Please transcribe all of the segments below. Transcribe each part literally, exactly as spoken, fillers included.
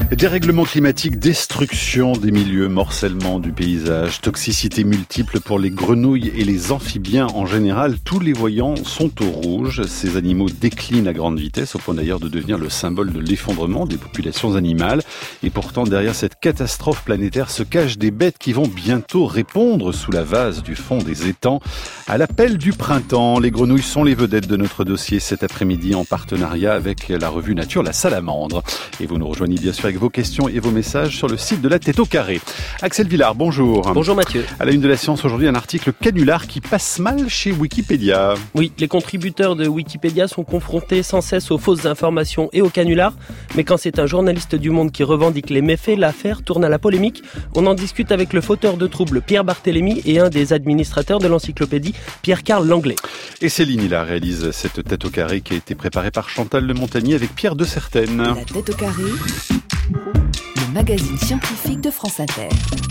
Dérèglement climatique, destruction des milieux, morcellement du paysage, toxicité multiple pour les grenouilles et les amphibiens en général, tous les voyants sont au rouge. Ces animaux déclinent à grande vitesse, au point d'ailleurs de devenir le symbole de l'effondrement des populations animales. Et pourtant, derrière cette catastrophe planétaire se cachent des bêtes qui vont bientôt répondre sous la vase du fond des étangs à l'appel du printemps. Les grenouilles sont les vedettes de notre dossier cet après-midi en partenariat avec la revue Nature, la Salamandre. Et vous nous rejoignez bien sûr avec vos questions et vos messages sur le site de la Tête au Carré. Axel Villard, bonjour. Bonjour Mathieu. À la une de la science aujourd'hui, un article canular qui passe mal chez Wikipédia. Oui, les contributeurs de Wikipédia sont confrontés sans cesse aux fausses informations et aux canulars. Mais quand c'est un journaliste du Monde qui revendique les méfaits, l'affaire tourne à la polémique. On en discute avec le fauteur de troubles Pierre Barthélémy et un des administrateurs de l'encyclopédie, Pierre-Carl Langlais. Et Céline Hilla réalise cette Tête au Carré qui a été préparée par Chantal Le Montagnier avec Pierre de Certaine. La Tête au Carré, le magazine scientifique de France Inter.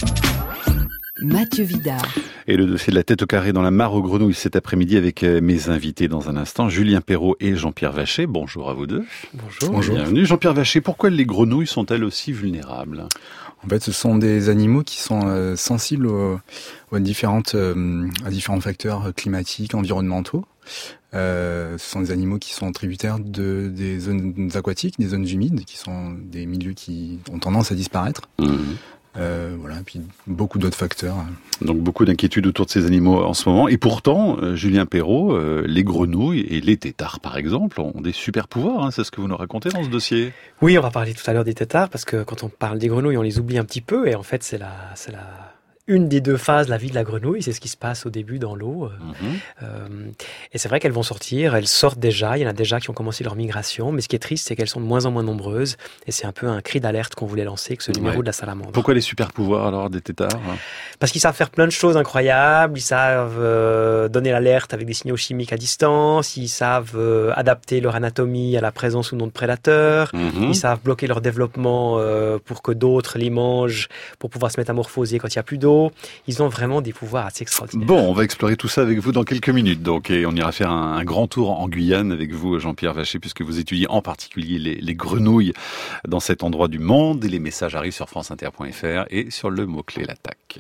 Mathieu Vidard. Et le dossier de la Tête au Carré dans la mare aux grenouilles cet après-midi avec mes invités dans un instant, Julien Perrault et Jean-Pierre Vacher. Bonjour à vous deux. Bonjour. Bonjour. Bienvenue. Jean-Pierre Vacher, pourquoi les grenouilles sont-elles aussi vulnérables ? En fait, ce sont des animaux qui sont euh, sensibles aux, aux différentes, euh, à différents facteurs climatiques, environnementaux. Euh, ce sont des animaux qui sont tributaires de, des zones aquatiques, des zones humides, qui sont des milieux qui ont tendance à disparaître. Mmh. Euh, voilà, et puis beaucoup d'autres facteurs. Donc beaucoup d'inquiétudes autour de ces animaux en ce moment. Et pourtant, euh, Julien Perrault, euh, les grenouilles et les têtards, par exemple, ont des super pouvoirs. Hein, c'est ce que vous nous racontez dans ce dossier. Oui, on va parler tout à l'heure des têtards, parce que quand on parle des grenouilles, on les oublie un petit peu. Et en fait, c'est la... C'est la... une des deux phases de la vie de la grenouille, c'est ce qui se passe au début dans l'eau. Mmh. Euh, et c'est vrai qu'elles vont sortir, elles sortent déjà, il y en a déjà qui ont commencé leur migration, mais ce qui est triste, c'est qu'elles sont de moins en moins nombreuses, et c'est un peu un cri d'alerte qu'on voulait lancer avec ce numéro ouais. de la Salamandre. Pourquoi les super pouvoirs alors des têtards ? Parce qu'ils savent faire plein de choses incroyables, ils savent euh, donner l'alerte avec des signaux chimiques à distance, ils savent euh, adapter leur anatomie à la présence ou non de prédateurs, mmh. ils savent bloquer leur développement euh, pour que d'autres les mangent, pour pouvoir se métamorphoser quand il n'y a plus d'eau. Ils ont vraiment des pouvoirs assez extraordinaires. Bon, on va explorer tout ça avec vous dans quelques minutes. Donc, et on ira faire un, un grand tour en Guyane avec vous, Jean-Pierre Vacher, puisque vous étudiez en particulier les, les grenouilles dans cet endroit du monde. Et les messages arrivent sur franceinter point f r et sur le mot-clé l'attaque.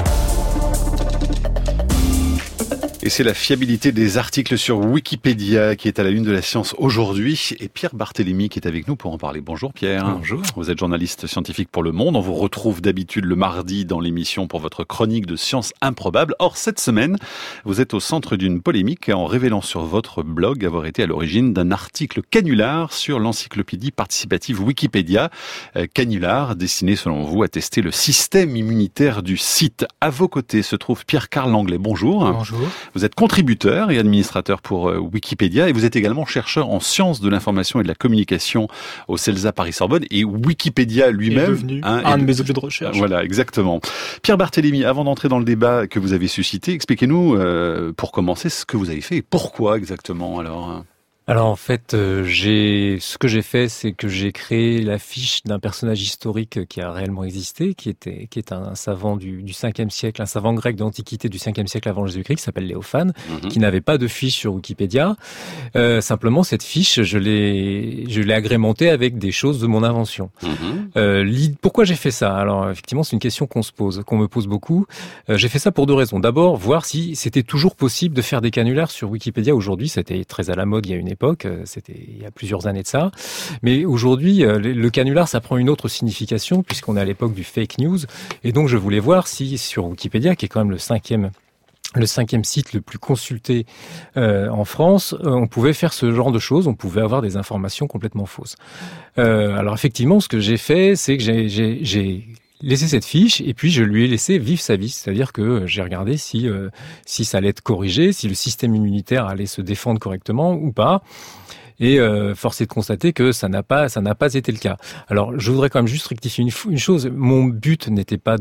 Et c'est la fiabilité des articles sur Wikipédia qui est à la une de la science aujourd'hui. Et Pierre Barthélémy qui est avec nous pour en parler. Bonjour Pierre. Bonjour. Vous êtes journaliste scientifique pour Le Monde. On vous retrouve d'habitude le mardi dans l'émission pour votre chronique de sciences improbables. Or, cette semaine, vous êtes au centre d'une polémique en révélant sur votre blog avoir été à l'origine d'un article canular sur l'encyclopédie participative Wikipédia. Euh, canular destiné selon vous à tester le système immunitaire du site. À vos côtés se trouve Pierre-Carl Langlais. Bonjour. Bonjour. Vous êtes contributeur et administrateur pour euh, Wikipédia et vous êtes également chercheur en sciences de l'information et de la communication au CELSA Paris-Sorbonne et Wikipédia lui-même est devenu hein, un est... de mes objets de recherche. Voilà, exactement. Pierre Barthélémy, avant d'entrer dans le débat que vous avez suscité, expliquez-nous euh, pour commencer ce que vous avez fait et pourquoi exactement alors. Alors en fait, euh, j'ai ce que j'ai fait, c'est que j'ai créé la fiche d'un personnage historique qui a réellement existé, qui était qui est un, un savant du, du cinquième siècle, un savant grec d'Antiquité du cinquième siècle avant Jésus-Christ, qui s'appelle Léophane, mm-hmm. qui n'avait pas de fiche sur Wikipédia. Euh, simplement, cette fiche, je l'ai je l'ai agrémentée avec des choses de mon invention. Mm-hmm. Euh, pourquoi j'ai fait ça ? Alors effectivement, c'est une question qu'on se pose, qu'on me pose beaucoup. Euh, j'ai fait ça pour deux raisons. D'abord, voir si c'était toujours possible de faire des canulars sur Wikipédia aujourd'hui. C'était très à la mode il y a une époque, c'était il y a plusieurs années de ça. Mais aujourd'hui, le canular, ça prend une autre signification puisqu'on est à l'époque du fake news. Et donc, je voulais voir si sur Wikipédia, qui est quand même le cinquième le cinquième site le plus consulté euh, en France, euh, on pouvait faire ce genre de choses, on pouvait avoir des informations complètement fausses. Euh, alors effectivement, ce que j'ai fait, c'est que j'ai, j'ai, j'ai laissé cette fiche et puis je lui ai laissé vivre sa vie, c'est-à-dire que j'ai regardé si euh, si ça allait être corrigé, si le système immunitaire allait se défendre correctement ou pas. Et euh, force est de constater que ça n'a pas ça n'a pas été le cas. Alors je voudrais quand même juste rectifier une, une chose. Mon but n'était pas de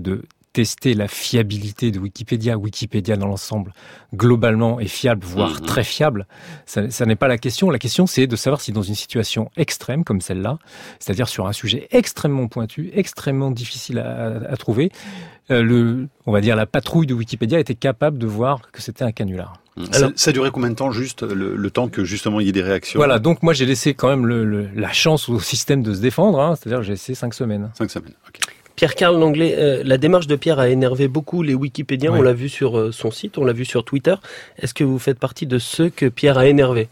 tester la fiabilité de Wikipédia. Wikipédia dans l'ensemble, globalement, est fiable, voire mmh. très fiable. Ça, ça n'est pas la question. La question, c'est de savoir si dans une situation extrême comme celle-là, c'est-à-dire sur un sujet extrêmement pointu, extrêmement difficile à, à trouver, euh, le, on va dire la patrouille de Wikipédia était capable de voir que c'était un canular. Alors, ça, ça a duré combien de temps, juste le, le temps que justement il y ait des réactions? Voilà, donc moi j'ai laissé quand même le, le, la chance au système de se défendre, hein, c'est-à-dire que j'ai laissé cinq semaines. Cinq semaines, ok. Pierre-Carl Langlais, euh, la démarche de Pierre a énervé beaucoup les Wikipédiens, ouais. On l'a vu sur euh, son site, on l'a vu sur Twitter. Est-ce que vous faites partie de ceux que Pierre a énervé?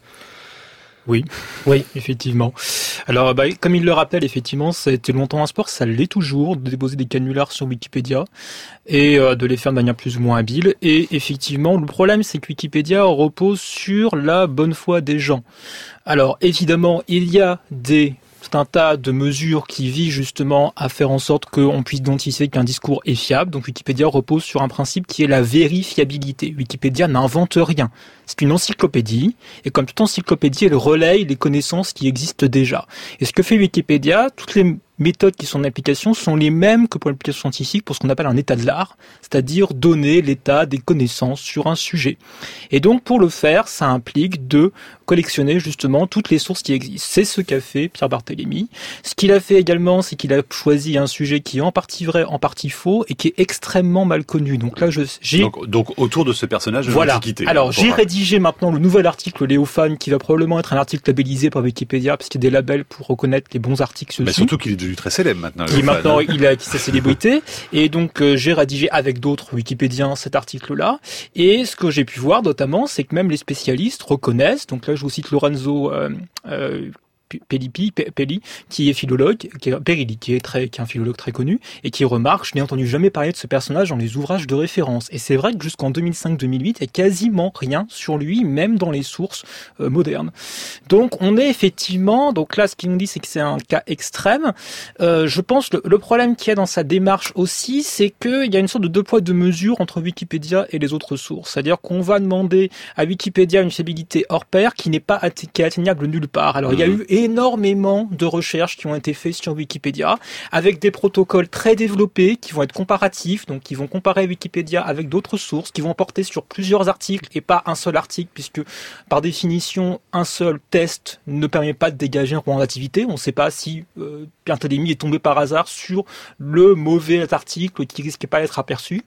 Oui, oui, effectivement. Alors, bah, comme il le rappelle, effectivement, ça a été longtemps un sport, ça l'est toujours, de déposer des canulars sur Wikipédia et euh, de les faire de manière plus ou moins habile. Et effectivement, le problème, c'est que Wikipédia repose sur la bonne foi des gens. Alors, évidemment, il y a des... C'est un tas de mesures qui visent justement à faire en sorte qu'on puisse identifier qu'un discours est fiable. Donc Wikipédia repose sur un principe qui est la vérifiabilité. Wikipédia n'invente rien. C'est une encyclopédie, et comme toute encyclopédie, elle relaye les connaissances qui existent déjà. Et ce que fait Wikipédia, toutes les méthodes qui sont en application sont les mêmes que pour l'application scientifique, pour ce qu'on appelle un état de l'art, c'est-à-dire donner l'état des connaissances sur un sujet. Et donc pour le faire, ça implique de collectionner justement toutes les sources qui existent. C'est ce qu'a fait Pierre Barthélemy. Ce qu'il a fait également, c'est qu'il a choisi un sujet qui est en partie vrai, en partie faux, et qui est extrêmement mal connu. Donc là, je, j'ai... Donc, donc autour de ce personnage de voilà. l'Antiquité. Alors j'ai rédigé maintenant le nouvel article Léophane, qui va probablement être un article labellisé par Wikipédia, parce qu'il y a des labels pour reconnaître les bons articles. Mais surtout qu'il est devenu très célèbre maintenant. Qui maintenant il a sa célébrité, et donc euh, j'ai rédigé avec d'autres Wikipédiens cet article-là. Et ce que j'ai pu voir notamment, c'est que même les spécialistes reconnaissent. Donc là, je vous cite Lorenzo euh, euh, Pelli, Pelli, qui est philologue, qui est Perilli, qui est très, qui est un philologue très connu, et qui remarque, je n'ai entendu jamais parler de ce personnage dans les ouvrages de référence. Et c'est vrai que jusqu'en deux mille cinq deux mille huit, il n'y a quasiment rien sur lui, même dans les sources euh, modernes. Donc, on est effectivement, donc là, ce qu'il nous dit, c'est que c'est un cas extrême. Euh, je pense, le, le problème qu'il y a dans sa démarche aussi, c'est qu'il y a une sorte de deux poids, deux mesures entre Wikipédia et les autres sources. C'est-à-dire qu'on va demander à Wikipédia une fiabilité hors pair qui n'est pas att- qui est atteignable nulle part. Alors, mmh. il y a eu énormément de recherches qui ont été faites sur Wikipédia, avec des protocoles très développés qui vont être comparatifs, donc qui vont comparer Wikipédia avec d'autres sources, qui vont porter sur plusieurs articles et pas un seul article, puisque par définition, un seul test ne permet pas de dégager un représentativité. On ne sait pas si euh, Pierre Barthélemy est tombé par hasard sur le mauvais article qui risquait pas d'être aperçu,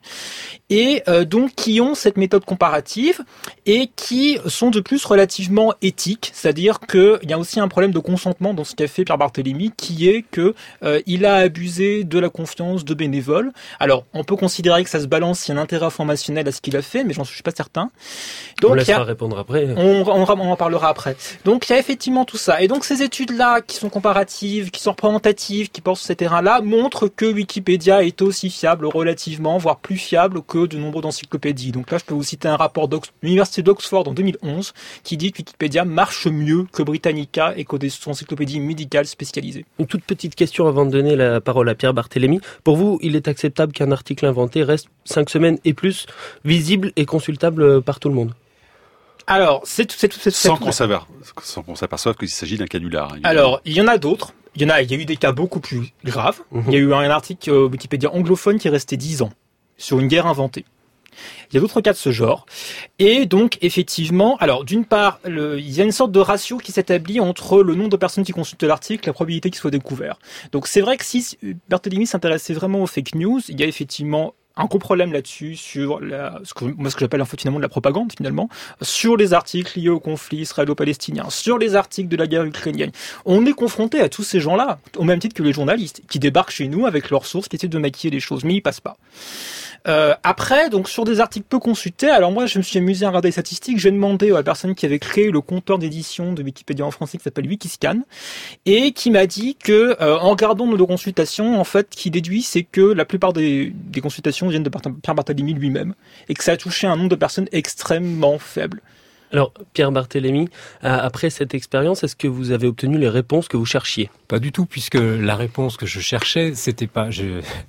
et euh, donc qui ont cette méthode comparative et qui sont de plus relativement éthiques, c'est-à-dire qu'il y a aussi un problème de consentement dans ce qu'a fait Pierre Barthélemy, qui est que euh, il a abusé de la confiance de bénévoles. Alors, on peut considérer que ça se balance, il y a un intérêt informationnel à ce qu'il a fait, mais j'en suis pas certain. Donc, on laissera il y a, répondre après. On, on, on en parlera après. Donc, il y a effectivement tout ça. Et donc, ces études-là, qui sont comparatives, qui sont représentatives, qui portent sur ces terrains-là, montrent que Wikipédia est aussi fiable, relativement, voire plus fiable que de nombreuses encyclopédies. Donc là, je peux vous citer un rapport de l'Université d'Oxford en deux mille onze, qui dit que Wikipédia marche mieux que Britannica et que des encyclopédies médicales spécialisées. Une toute petite question avant de donner la parole à Pierre Barthélemy. Pour vous, il est acceptable qu'un article inventé reste cinq semaines et plus visible et consultable par tout le monde? Alors, c'est tout, c'est tout, c'est tout. Sans qu'on s'aperçoive, sans qu'on s'aperçoive qu'il s'agit d'un canular. Alors, il y en a d'autres. Il y en a, il y a eu des cas beaucoup plus graves. Mm-hmm. Il y a eu un article euh, Wikipédia anglophone qui est resté dix ans sur une guerre inventée. Il y a d'autres cas de ce genre. Et donc, effectivement, alors, d'une part, le, il y a une sorte de ratio qui s'établit entre le nombre de personnes qui consultent l'article et la probabilité qu'il soit découvert. Donc, c'est vrai que si Barthélemy s'intéressait vraiment aux fake news, il y a effectivement un gros problème là-dessus sur la, ce que, moi, ce que j'appelle en fait finalement de la propagande finalement, sur les articles liés au conflit israélo-palestinien, sur les articles de la guerre ukrainienne. On est confronté à tous ces gens-là, au même titre que les journalistes, qui débarquent chez nous avec leurs sources, qui essaient de maquiller les choses, mais ils passent pas. Euh, après, donc sur des articles peu consultés, alors moi je me suis amusé à regarder les statistiques, j'ai demandé à la personne qui avait créé le compteur d'édition de Wikipédia en français qui s'appelle Wikiscan, et qui m'a dit que euh, en regardant nos consultations, en fait, qui déduit, c'est que la plupart des, des consultations viennent de Pierre Barthélemy lui-même, et que ça a touché un nombre de personnes extrêmement faible. Alors, Pierre Barthélemy, après cette expérience, est-ce que vous avez obtenu les réponses que vous cherchiez? Pas du tout, puisque la réponse que je cherchais, c'était pas... Je...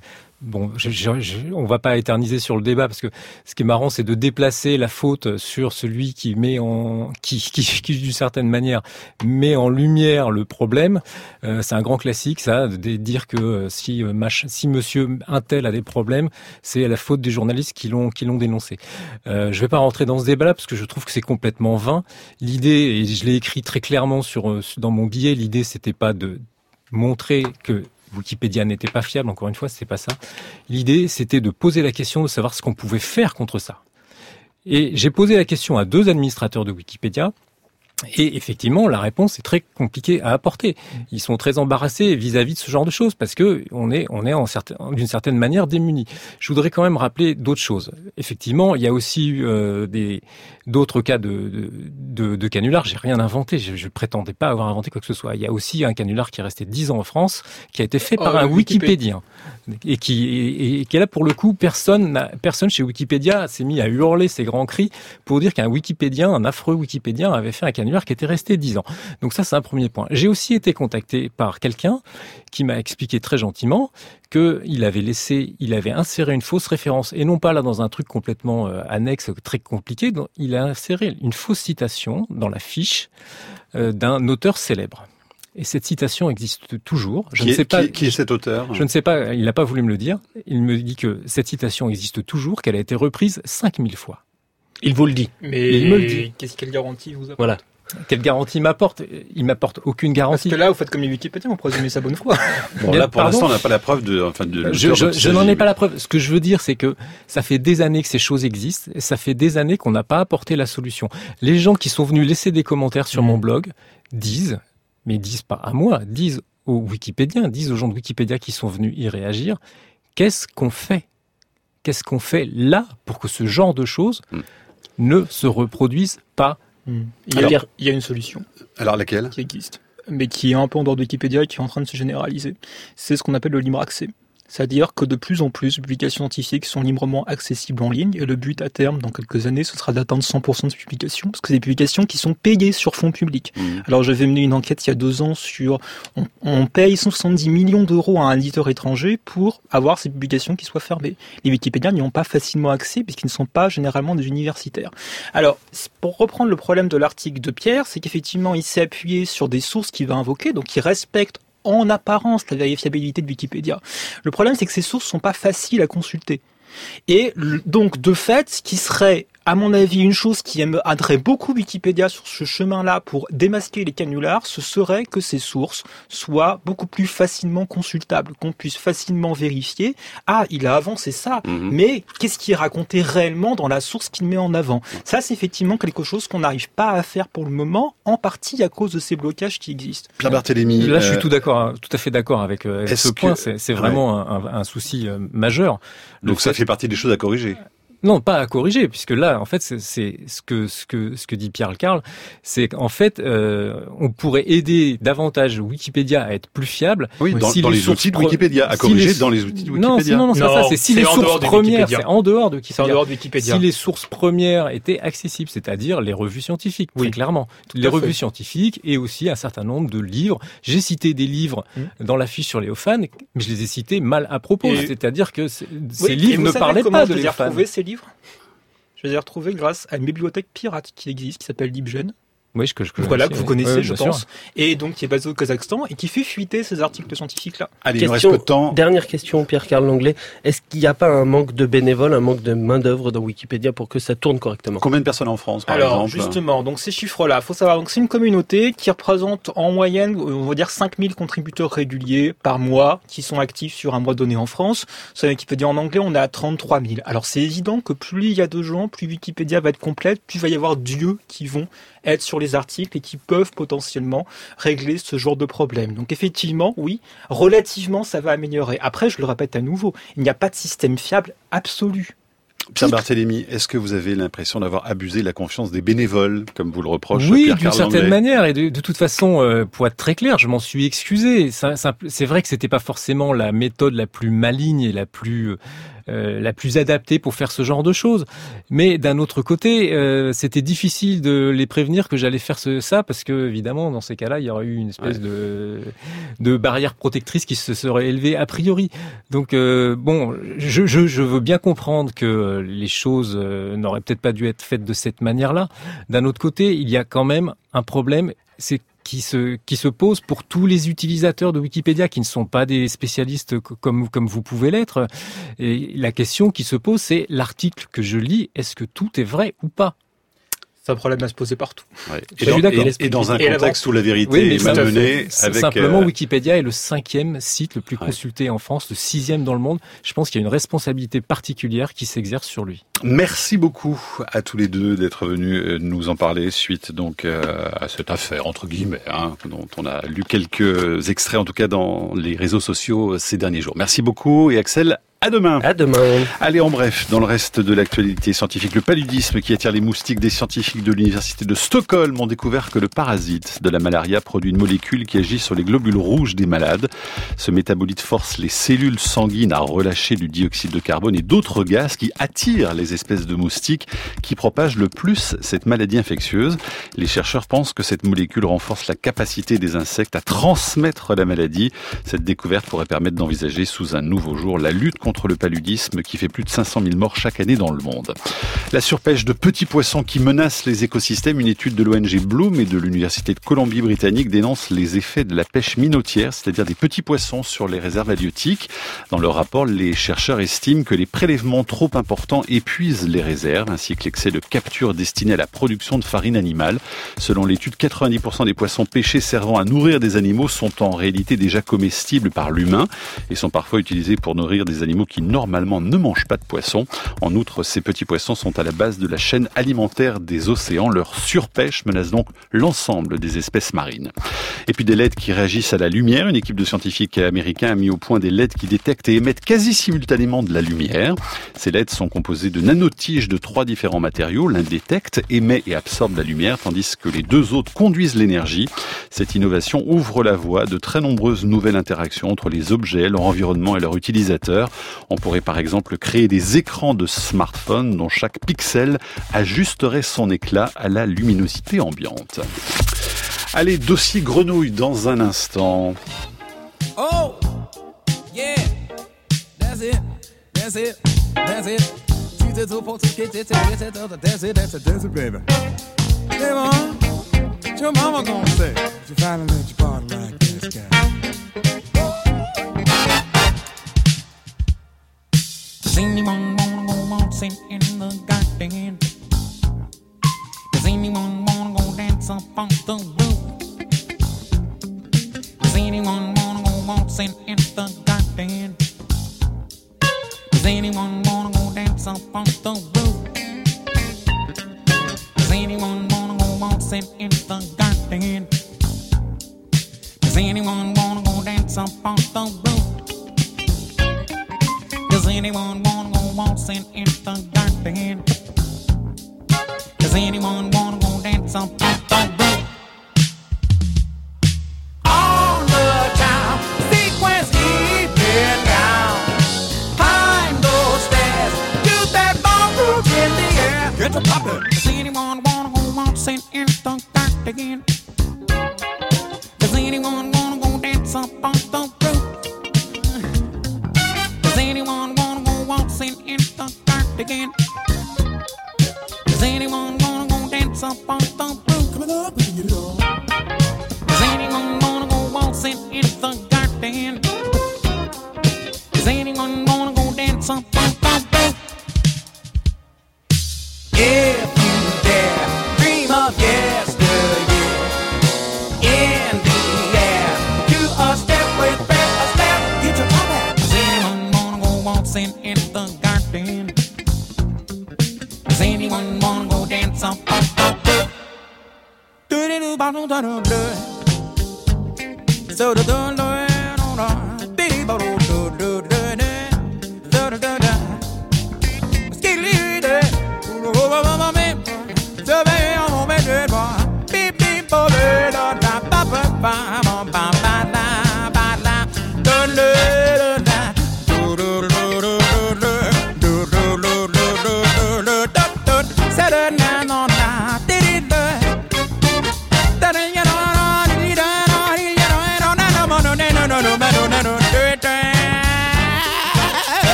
bon, je, je, je, on va pas éterniser sur le débat parce que ce qui est marrant, c'est de déplacer la faute sur celui qui met en, qui, qui, qui d'une certaine manière met en lumière le problème. Euh, c'est un grand classique, ça, de dire que si mach, si Monsieur Untel a des problèmes, c'est la faute des journalistes qui l'ont, qui l'ont dénoncé. Euh, je vais pas rentrer dans ce débat-là parce que je trouve que c'est complètement vain. L'idée, et je l'ai écrit très clairement sur dans mon billet, l'idée c'était pas de montrer que Wikipédia n'était pas fiable, encore une fois, c'est pas ça. L'idée, c'était de poser la question de savoir ce qu'on pouvait faire contre ça. Et j'ai posé la question à deux administrateurs de Wikipédia, et effectivement, la réponse est très compliquée à apporter. Ils sont très embarrassés vis-à-vis de ce genre de choses, parce que on est, on est en certain, d'une certaine manière démunis. Je voudrais quand même rappeler d'autres choses. Effectivement, il y a aussi euh, des d'autres cas de, de, de, de canulars. J'ai rien inventé. Je, je prétendais pas avoir inventé quoi que ce soit. Il y a aussi un canular qui est resté dix ans en France, qui a été fait par oh, un Wikipédien, et qui, et, et qui est là pour le coup. Personne, n'a, personne chez Wikipédia s'est mis à hurler ses grands cris pour dire qu'un Wikipédien, un affreux Wikipédien, avait fait un canular qui était resté dix ans. Donc ça, c'est un premier point. J'ai aussi été contacté par quelqu'un qui m'a expliqué très gentiment qu'il avait laissé, il avait inséré une fausse référence, et non pas là dans un truc complètement euh, annexe, très compliqué. Il a inséré une fausse citation dans la fiche euh, d'un auteur célèbre. Et cette citation existe toujours. Je qui, ne sais est, pas, qui, qui est cet auteur ? Je ne sais pas, il n'a pas voulu me le dire. Il me dit que cette citation existe toujours, qu'elle a été reprise cinq mille fois. Il vous le dit. Mais il me le dit. Qu'est-ce qu'elle garantie vous apporte ? Voilà. Quelle garantie m'apporte ? Il m'apporte aucune garantie. Parce que là, vous faites comme les Wikipédiens, vous présumez sa bonne foi. Bon, là, pour Pardon l'instant, on n'a pas la preuve de, enfin, de. Je, je, je n'en ai pas la preuve. Ce que je veux dire, c'est que ça fait des années que ces choses existent, et ça fait des années qu'on n'a pas apporté la solution. Les gens qui sont venus laisser des commentaires sur mmh. mon blog disent, mais disent pas à moi, disent aux Wikipédiens, disent aux gens de Wikipédia qui sont venus y réagir, qu'est-ce qu'on fait ? Qu'est-ce qu'on fait là pour que ce genre de choses mmh. ne se reproduisent pas ? Mmh. Il, y a, Alors, il y a une solution. Alors laquelle ? Qui existe, mais qui est un peu en dehors de Wikipédia et qui est en train de se généraliser. C'est ce qu'on appelle le libre accès. C'est-à-dire que de plus en plus, de publications scientifiques sont librement accessibles en ligne, et le but à terme, dans quelques années, ce sera d'atteindre cent pour cent de ces publications, parce que c'est des publications qui sont payées sur fonds publics. Mmh. Alors j'avais mené une enquête il y a deux ans sur, on, on paye cent soixante-dix millions d'euros à un éditeur étranger pour avoir ces publications qui soient fermées. Les Wikipédiens n'y ont pas facilement accès, puisqu'ils ne sont pas généralement des universitaires. Alors, pour reprendre le problème de l'article de Pierre, c'est qu'effectivement, il s'est appuyé sur des sources qu'il va invoquer, donc il respecte en apparence la vérifiabilité de Wikipédia. Le problème, c'est que ces sources sont pas faciles à consulter. Et donc, de fait, ce qui serait, à mon avis, une chose qui aiderait beaucoup Wikipédia sur ce chemin-là pour démasquer les canulars, ce serait que ces sources soient beaucoup plus facilement consultables, qu'on puisse facilement vérifier. Ah, il a avancé ça, mmh. mais qu'est-ce qui est raconté réellement dans la source qu'il met en avant ? Ça, c'est effectivement quelque chose qu'on n'arrive pas à faire pour le moment, en partie à cause de ces blocages qui existent. Pierre Barthélémy. Là, je suis tout d'accord, tout à fait d'accord avec euh, ce que... point. C'est, c'est vraiment ouais. un, un souci euh, majeur. Donc, ça fait partie des choses à corriger. Non, pas à corriger, puisque là, en fait, c'est, c'est ce que ce que ce que dit Pierre Karl, c'est qu'en fait, euh, on pourrait aider davantage Wikipédia à être plus fiable. Oui, dans, si dans les, les outils de Wikipédia, à corriger si les... dans les outils de Wikipédia. Non, non, non, c'est non, pas ça. C'est si c'est les sources premières, c'est en dehors de Wikipédia. C'est en dehors de Wikipédia. Si les sources premières étaient accessibles, c'est-à-dire les revues scientifiques, oui. très clairement, Tout les revues fait. scientifiques et aussi un certain nombre de livres. J'ai cité des livres mmh. dans la fiche sur Léophane, mais je les ai cités mal à propos. Et... C'est-à-dire que ces oui, livres ne parlaient pas de Léophane. Vous avez retrouvé ces livres ? Je les ai retrouvés grâce à une bibliothèque pirate qui existe, qui s'appelle LibGen. Oui, je, je, je voilà, que vous connaissez, oui, je pense. Sûr. Et donc, qui est basé au Kazakhstan et qui fait fuiter ces articles scientifiques-là. Allez, question, il nous reste peu de temps. Dernière question, Pierre-Karl Lenglet. Est-ce qu'il n'y a pas un manque de bénévoles, un manque de main-d'œuvre dans Wikipédia pour que ça tourne correctement ? Combien de personnes en France, par Alors, exemple ? justement, donc ces chiffres-là, faut savoir, donc c'est une communauté qui représente en moyenne, on va dire cinq mille contributeurs réguliers par mois qui sont actifs sur un mois donné en France. Sur Wikipédia en anglais, on est à trente-trois mille. Alors, c'est évident que plus il y a de gens, plus Wikipédia va être complète, plus il va y avoir d'yeux qui vont être sur les articles et qui peuvent potentiellement régler ce genre de problème. Donc effectivement, oui, relativement, ça va améliorer. Après, je le répète à nouveau, il n'y a pas de système fiable absolu. Pierre Barthélémy, est-ce que vous avez l'impression d'avoir abusé de la confiance des bénévoles, comme vous le reproche Oui, Pierre d'une certaine manière, et de, de toute façon, euh, pour être très clair, je m'en suis excusé. Ça, ça, c'est vrai que c'était pas forcément la méthode la plus maligne et la plus euh, la plus adaptée pour faire ce genre de choses. Mais d'un autre côté, euh, c'était difficile de les prévenir que j'allais faire ce, ça parce que évidemment dans ces cas-là, il y aurait eu une espèce ouais. de de barrière protectrice qui se serait élevée a priori. Donc euh, bon, je, je je veux bien comprendre que les choses euh, n'auraient peut-être pas dû être faites de cette manière-là. D'un autre côté, il y a quand même un problème, c'est qui se qui se pose pour tous les utilisateurs de Wikipédia qui ne sont pas des spécialistes comme comme vous pouvez l'être. Et la question qui se pose, c'est l'article que je lis, est-ce que tout est vrai ou pas ? C'est un problème à se poser partout. Ouais. Et, dans, et, et dans un contexte où la vérité oui, est malmenée avec... Simplement, euh... Wikipédia est le cinquième site le plus ouais. consulté en France, le sixième dans le monde. Je pense qu'il y a une responsabilité particulière qui s'exerce sur lui. Merci beaucoup à tous les deux d'être venus nous en parler suite donc euh, à cette affaire, entre guillemets, hein, dont on a lu quelques extraits, en tout cas dans les réseaux sociaux ces derniers jours. Merci beaucoup et Axel, à demain. À demain. Allez, en bref, dans le reste de l'actualité scientifique, le paludisme qui attire les moustiques des scientifiques de l'université de Stockholm ont découvert que le parasite de la malaria produit une molécule qui agit sur les globules rouges des malades. Ce métabolite force les cellules sanguines à relâcher du dioxyde de carbone et d'autres gaz qui attirent les espèces de moustiques qui propagent le plus cette maladie infectieuse. Les chercheurs pensent que cette molécule renforce la capacité des insectes à transmettre la maladie. Cette découverte pourrait permettre d'envisager sous un nouveau jour la lutte contre contre le paludisme qui fait plus de cinq cent mille morts chaque année dans le monde. La surpêche de petits poissons qui menace les écosystèmes, une étude de l'O N G Bloom et de l'Université de Colombie-Britannique dénonce les effets de la pêche minotière, c'est-à-dire des petits poissons sur les réserves halieutiques. Dans leur rapport, les chercheurs estiment que les prélèvements trop importants épuisent les réserves, ainsi que l'excès de capture destiné à la production de farine animale. Selon l'étude, quatre-vingt-dix pour cent des poissons pêchés servant à nourrir des animaux sont en réalité déjà comestibles par l'humain et sont parfois utilisés pour nourrir des animaux qui normalement ne mangent pas de poissons. En outre, ces petits poissons sont à la base de la chaîne alimentaire des océans. Leur surpêche menace donc l'ensemble des espèces marines. Et puis des L E D qui réagissent à la lumière. Une équipe de scientifiques américains a mis au point des L E D qui détectent et émettent quasi simultanément de la lumière. Ces L E D sont composés de nanotiges de trois différents matériaux. L'un détecte, émet et absorbe la lumière, tandis que les deux autres conduisent l'énergie. Cette innovation ouvre la voie de très nombreuses nouvelles interactions entre les objets, leur environnement et leurs utilisateurs. On pourrait par exemple créer des écrans de smartphone dont chaque pixel ajusterait son éclat à la luminosité ambiante. Allez, dossier grenouille dans un instant. Oh, yeah, that's it, that's it, that's it. That's it, that's it, that's it, baby. Hey, mom, what your mama gonna say? You finally let your body like this guy. Does anyone wanna go waltzing in the garden? Does anyone wanna go dance up on the roof? Does anyone wanna go waltzing in the garden? Does anyone wanna go dance up on the roof? Does anyone wanna go waltzing in the garden? Does anyone wanna go dance up on the roof? Does anyone wanna go waltzing in the garden? Does anyone wanna go dance up on the roof? On the town, sequence even down. Climb those stairs, do that ballroom in the air. Get to poppin'. Does anyone wanna go waltzing in the garden? Does anyone wanna go dance up on the roof? Does anyone wanna go waltzing in the garden? Does anyone wanna go dance up on the roof? Come on up and get it on. Does anyone wanna go waltzing in the garden? Does anyone wanna go dance up on the roof? If you dare, dream of yesterday. In the air, do a step with Fred Astaire. Get your top hat. Does anyone wanna go waltzing in the garden? Does anyone wanna go dance up on the roof? Do do do do do do do. So do do do do do do do do do do do do. Skidly do. Oh oh oh me. So baby oh me do boy. Beep beep bo do do da ba ba ba ba ba ba ba ba. Do do do do do do do do.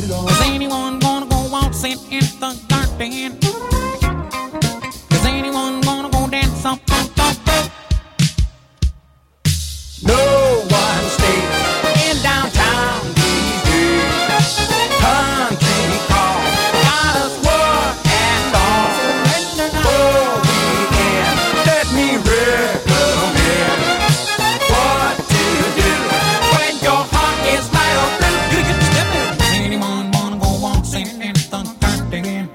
Is anyone gonna go waltzing in the garden? Is anyone gonna go dance up on the roof? No one stays in downtown these days. Country call got us one and all. Oh, weekend, let me recommend what to do when your heart is light or blue. You get to step in. Does anyone wanna go waltzing in the garden?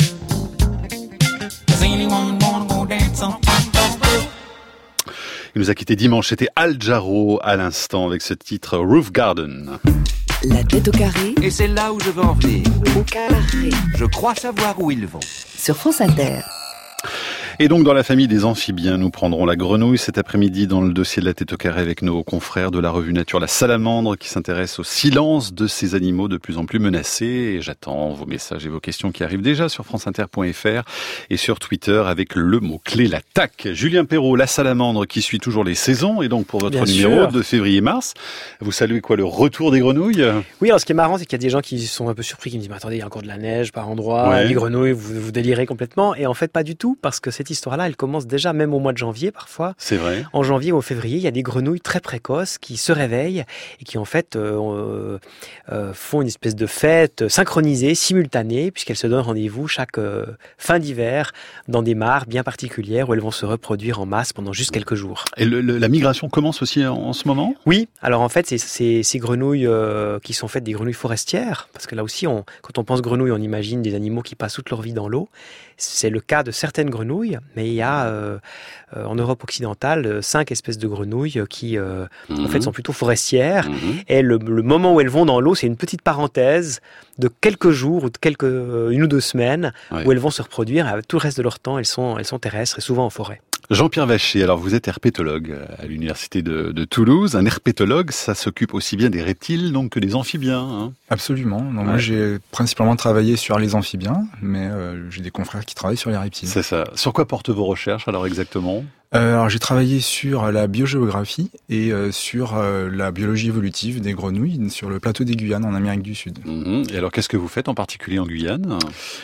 Does anyone wanna go dance on the roof? Il nous a quitté dimanche, c'était Al Jarreau à l'instant avec ce titre Roof Garden. La tête au carré, Et c'est là où je veux en venir. au carré. Je crois savoir où ils vont. Sur France Inter. Et donc dans la famille des amphibiens, nous prendrons la grenouille cet après-midi dans le dossier de la tête au carré avec nos confrères de la revue Nature, la salamandre qui s'intéresse au silence de ces animaux de plus en plus menacés. Et j'attends vos messages et vos questions qui arrivent déjà sur franceinter point f r et sur Twitter avec le mot-clé l'attaque. Julien Perrault, la salamandre qui suit toujours les saisons et donc pour votre Bien numéro sûr. de février-mars, vous saluez quoi, le retour des grenouilles? Oui, alors ce qui est marrant, c'est qu'il y a des gens qui sont un peu surpris, qui me disent, mais attendez, il y a encore de la neige par endroit, Ouais. les grenouilles, vous, vous délirez complètement. Et en fait, pas du tout, parce que cette histoire-là, elle commence déjà même au mois de janvier, parfois. C'est vrai. En janvier ou au février, il y a des grenouilles très précoces qui se réveillent et qui, en fait, euh, euh, font une espèce de fête synchronisée, simultanée, puisqu'elles se donnent rendez-vous chaque euh, fin d'hiver dans des mares bien particulières où elles vont se reproduire en masse pendant juste quelques jours. Et le- le- la migration commence aussi en, en ce moment? Oui, alors en fait, c'est c'est- ces grenouilles euh, qui sont faites des grenouilles forestières, parce que là aussi, on, quand on pense grenouilles, on imagine des animaux qui passent toute leur vie dans l'eau. C'est le cas de certaines grenouilles, mais il y a euh, euh, en Europe occidentale euh, cinq espèces de grenouilles qui, euh, en fait, sont plutôt forestières. Mhm. Et le, le moment où elles vont dans l'eau, c'est une petite parenthèse de quelques jours ou de quelques euh, une ou deux semaines Ouais. où elles vont se reproduire. Avec tout le reste de leur temps, elles sont elles sont terrestres et souvent en forêt. Jean-Pierre Vacher, alors vous êtes herpétologue à l'université de, de Toulouse. Un herpétologue, ça s'occupe aussi bien des reptiles donc que des amphibiens. Hein. Absolument. Donc, Moi, Ouais. j'ai principalement travaillé sur les amphibiens, mais euh, j'ai des confrères qui travaillent sur les reptiles. C'est ça. Sur quoi portent vos recherches alors exactement? Euh, alors, j'ai travaillé sur la biogéographie et euh, sur euh, la biologie évolutive des grenouilles sur le plateau des Guyanes en Amérique du Sud. Mhm. Et alors qu'est-ce que vous faites en particulier en Guyane?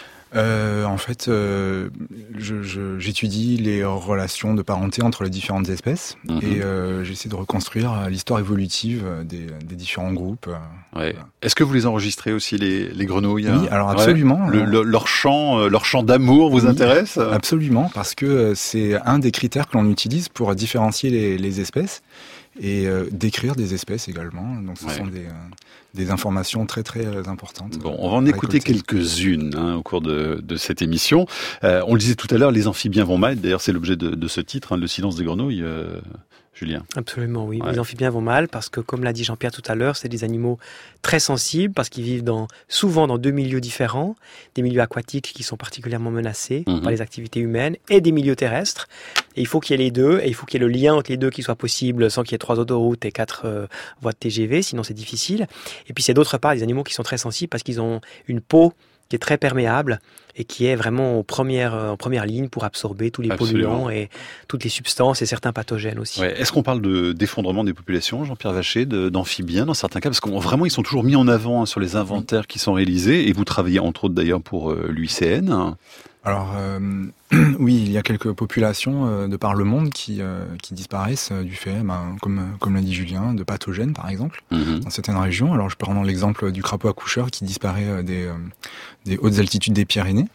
Euh, en fait, euh, je, je, j'étudie les relations de parenté entre les différentes espèces Mhm. et euh, j'essaie de reconstruire l'histoire évolutive des, des différents groupes. Ouais. Est-ce que vous les enregistrez aussi les, les grenouilles? Oui, alors Ouais. absolument. Le- le- leur chant, euh, leur chant d'amour vous Oui, intéresse? Absolument, parce que euh, c'est un des critères que l'on utilise pour différencier les, les espèces et euh, décrire des espèces également. Donc, ce Ouais. sont des, euh, des informations très très euh, importantes. Bon, on va en écouter récoltées. quelques-unes hein, au cours de, de cette émission. Euh, on le disait tout à l'heure, les amphibiens vont mal. D'ailleurs, c'est l'objet de, de ce titre, hein, le silence des grenouilles. Euh, Julien. Absolument, oui. Ouais. Les amphibiens vont mal parce que, comme l'a dit Jean-Pierre tout à l'heure, c'est des animaux très sensibles parce qu'ils vivent dans, souvent dans deux milieux différents, des milieux aquatiques qui sont particulièrement menacés Mhm. par les activités humaines et des milieux terrestres. Et il faut qu'il y ait les deux et il faut qu'il y ait le lien entre les deux qui soit possible sans qu'il y ait trois autoroutes et quatre euh, voies de T G V, sinon c'est difficile. Et puis c'est d'autre part des animaux qui sont très sensibles parce qu'ils ont une peau qui est très perméable et qui est vraiment en première, en première ligne pour absorber tous les Absolument. polluants et toutes les substances et certains pathogènes aussi. Ouais. Est-ce qu'on parle de d'effondrement des populations, Jean-Pierre Vacher, de- d'amphibiens dans certains cas? Parce qu'on vraiment, ils sont toujours mis en avant hein, sur les inventaires qui sont réalisés. Et vous travaillez entre autres d'ailleurs pour euh, l'U I C N. Alors euh, oui, il y a quelques populations euh, de par le monde qui, euh, qui disparaissent euh, du fait, ben, comme, comme l'a dit Julien, de pathogènes par exemple, Mhm. dans certaines régions. Alors je peux prendre l'exemple du crapaud accoucheur qui disparaît euh, des, euh, des hautes altitudes des Pyrénées.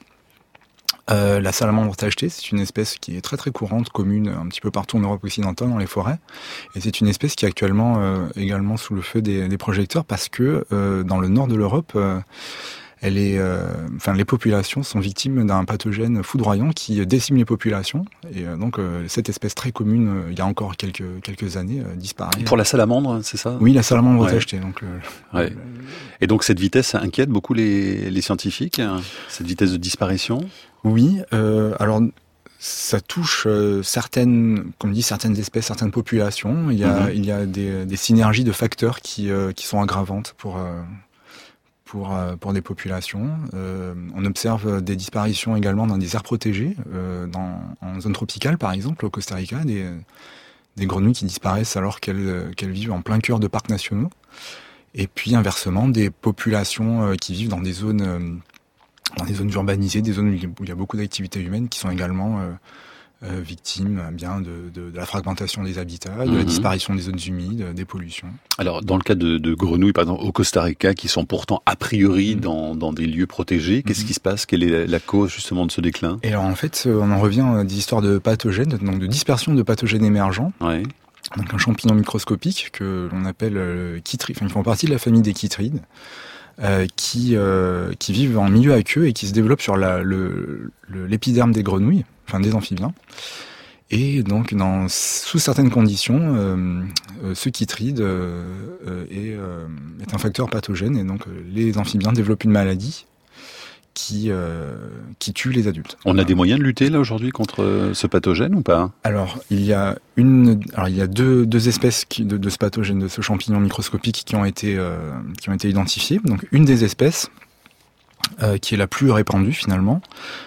Euh, la salamandre tachetée, c'est une espèce qui est très très courante, commune un petit peu partout en Europe occidentale, dans les forêts. Et c'est une espèce qui est actuellement euh, également sous le feu des, des projecteurs parce que euh, dans le nord de l'Europe, euh, elle est, euh, enfin, les populations sont victimes d'un pathogène foudroyant qui décime les populations. Et euh, donc euh, cette espèce très commune, euh, il y a encore quelques quelques années, euh, disparaît. Pour la salamandre, c'est ça? Oui, la salamandre Ouais. tachetée. Donc, le, Ouais. le- Et donc cette vitesse inquiète beaucoup les, les scientifiques, hein, cette vitesse de disparition? Oui, euh, alors ça touche euh, certaines, comme dit, certaines espèces, certaines populations. Il y a, Mhm. il y a des, des synergies de facteurs qui, euh, qui sont aggravantes pour, euh, pour, euh, pour des populations. Euh, on observe des disparitions également dans des aires protégées, euh, dans, en zone tropicale par exemple, au Costa Rica, des, des grenouilles qui disparaissent alors qu'elles qu'elles vivent en plein cœur de parcs nationaux. Et puis inversement, des populations euh, qui vivent dans des zones, euh, dans des zones urbanisées, des zones où il y a beaucoup d'activités humaines, qui sont également euh, euh, victimes eh bien de, de, de la fragmentation des habitats, de mmh. la disparition des zones humides, des pollutions. Alors dans le cas de, de grenouilles, par exemple au Costa Rica, qui sont pourtant a priori mmh. dans, dans des lieux protégés, qu'est-ce mmh. qui se passe? Quelle est la cause justement de ce déclin? Et alors en fait, on en revient à des histoires de pathogènes, donc de dispersion de pathogènes émergents. Ouais. Donc un champignon microscopique que l'on appelle euh, chytride, enfin ils font partie de la famille des chytrides, euh, qui euh, qui vivent en milieu aqueux et qui se développent sur la, le, le l'épiderme des grenouilles, enfin des amphibiens. Et donc dans sous certaines conditions, euh, euh, ce chytride euh, euh, est, euh, est un facteur pathogène et donc euh, les amphibiens développent une maladie qui euh, qui tue les adultes. On a des moyens de lutter là aujourd'hui contre ce pathogène ou pas? Alors il y a une, alors il y a deux deux espèces qui, de, de ce pathogène, de ce champignon microscopique qui ont été euh, qui ont été identifiées. Donc une des espèces euh, qui est la plus répandue finalement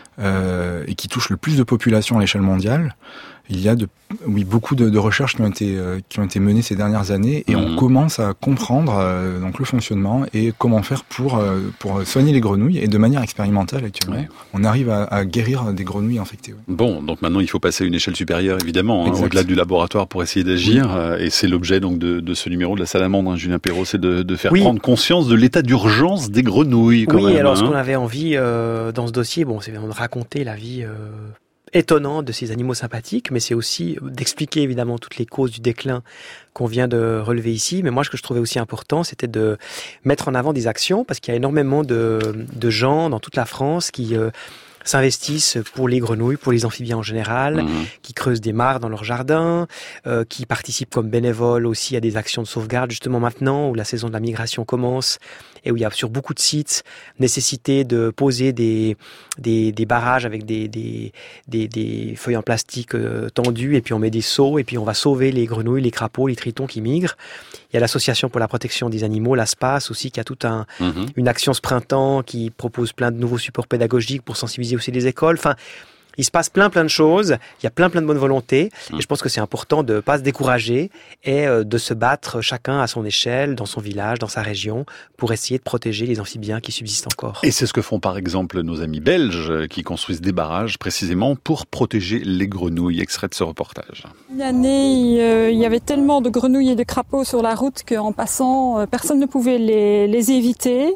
euh, et qui touche le plus de populations à l'échelle mondiale. Il y a de, oui, beaucoup de, de recherches qui ont été euh, qui ont été menées ces dernières années et mmh. on commence à comprendre euh, donc le fonctionnement et comment faire pour euh, pour soigner les grenouilles et de manière expérimentale actuellement. Ouais. On arrive à, à guérir des grenouilles infectées. Ouais. Bon, donc maintenant il faut passer à une échelle supérieure évidemment, hein, au-delà du laboratoire pour essayer d'agir. Oui. Euh, et c'est l'objet donc de, de ce numéro de la Salamandre, hein, Julien Perrault, c'est de, de faire oui. prendre conscience de l'état d'urgence des grenouilles. Quand oui, même, alors hein. ce qu'on avait envie euh, dans ce dossier, bon, c'est de raconter la vie. Euh... étonnant de ces animaux sympathiques, mais c'est aussi d'expliquer évidemment toutes les causes du déclin qu'on vient de relever ici. Mais moi, ce que je trouvais aussi important, c'était de mettre en avant des actions, parce qu'il y a énormément de, de gens dans toute la France qui euh, s'investissent pour les grenouilles, pour les amphibiens en général, mmh. qui creusent des mares dans leur jardin, euh, qui participent comme bénévoles aussi à des actions de sauvegarde, justement maintenant où la saison de la migration commence, et où il y a sur beaucoup de sites nécessité de poser des des, des barrages avec des, des des des feuilles en plastique euh, tendues, et puis on met des seaux, et puis on va sauver les grenouilles, les crapauds, les tritons qui migrent. Il y a l'association pour la protection des animaux, l'ASPAS aussi, qui a toute un mmh. une action ce printemps, qui propose plein de nouveaux supports pédagogiques pour sensibiliser aussi les écoles. Enfin, il se passe plein plein de choses, il y a plein plein de bonne volonté, mmh. et je pense que c'est important de ne pas se décourager et de se battre chacun à son échelle, dans son village, dans sa région, pour essayer de protéger les amphibiens qui subsistent encore. Et c'est ce que font par exemple nos amis belges qui construisent des barrages précisément pour protéger les grenouilles. Extrait de ce reportage. Une année, euh, il y avait tellement de grenouilles et de crapauds sur la route qu'en passant, euh, personne ne pouvait les, les éviter.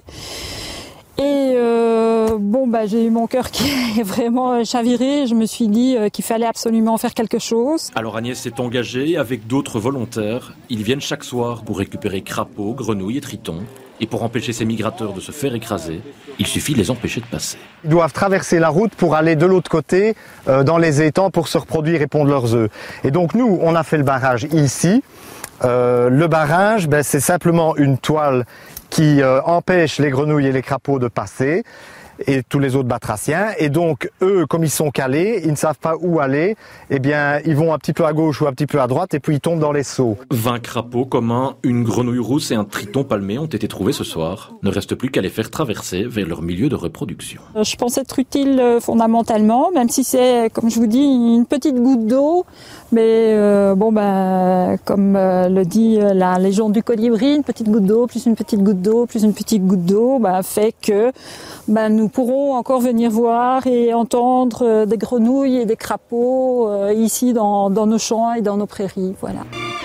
Et euh, bon, bah, j'ai eu mon cœur qui est vraiment chaviré. Je me suis dit euh, qu'il fallait absolument faire quelque chose. Alors Agnès s'est engagée avec d'autres volontaires. Ils viennent chaque soir pour récupérer crapauds, grenouilles et tritons. Et pour empêcher ces migrateurs de se faire écraser, il suffit de les empêcher de passer. Ils doivent traverser la route pour aller de l'autre côté, euh, dans les étangs, pour se reproduire et pondre leurs œufs. Et donc nous, on a fait le barrage ici. Euh, le barrage, ben, c'est simplement une toile qui euh, empêche les grenouilles et les crapauds de passer, et tous les autres batraciens. Et donc, eux, comme ils sont calés, ils ne savent pas où aller, eh bien, ils vont un petit peu à gauche ou un petit peu à droite, et puis ils tombent dans les seaux. vingt crapauds communs, une grenouille rousse et un triton palmé ont été trouvés ce soir. Ne reste plus qu'à les faire traverser vers leur milieu de reproduction. Je pense être utile euh, fondamentalement, même si c'est, comme je vous dis, une petite goutte d'eau. Mais euh, bon, ben, comme euh, le dit euh, la légende du colibri, une petite goutte d'eau, plus une petite goutte d'eau, plus une petite goutte d'eau, ben, fait que ben, nous pourrons encore venir voir et entendre euh, des grenouilles et des crapauds euh, ici dans, dans nos champs et dans nos prairies. Voilà.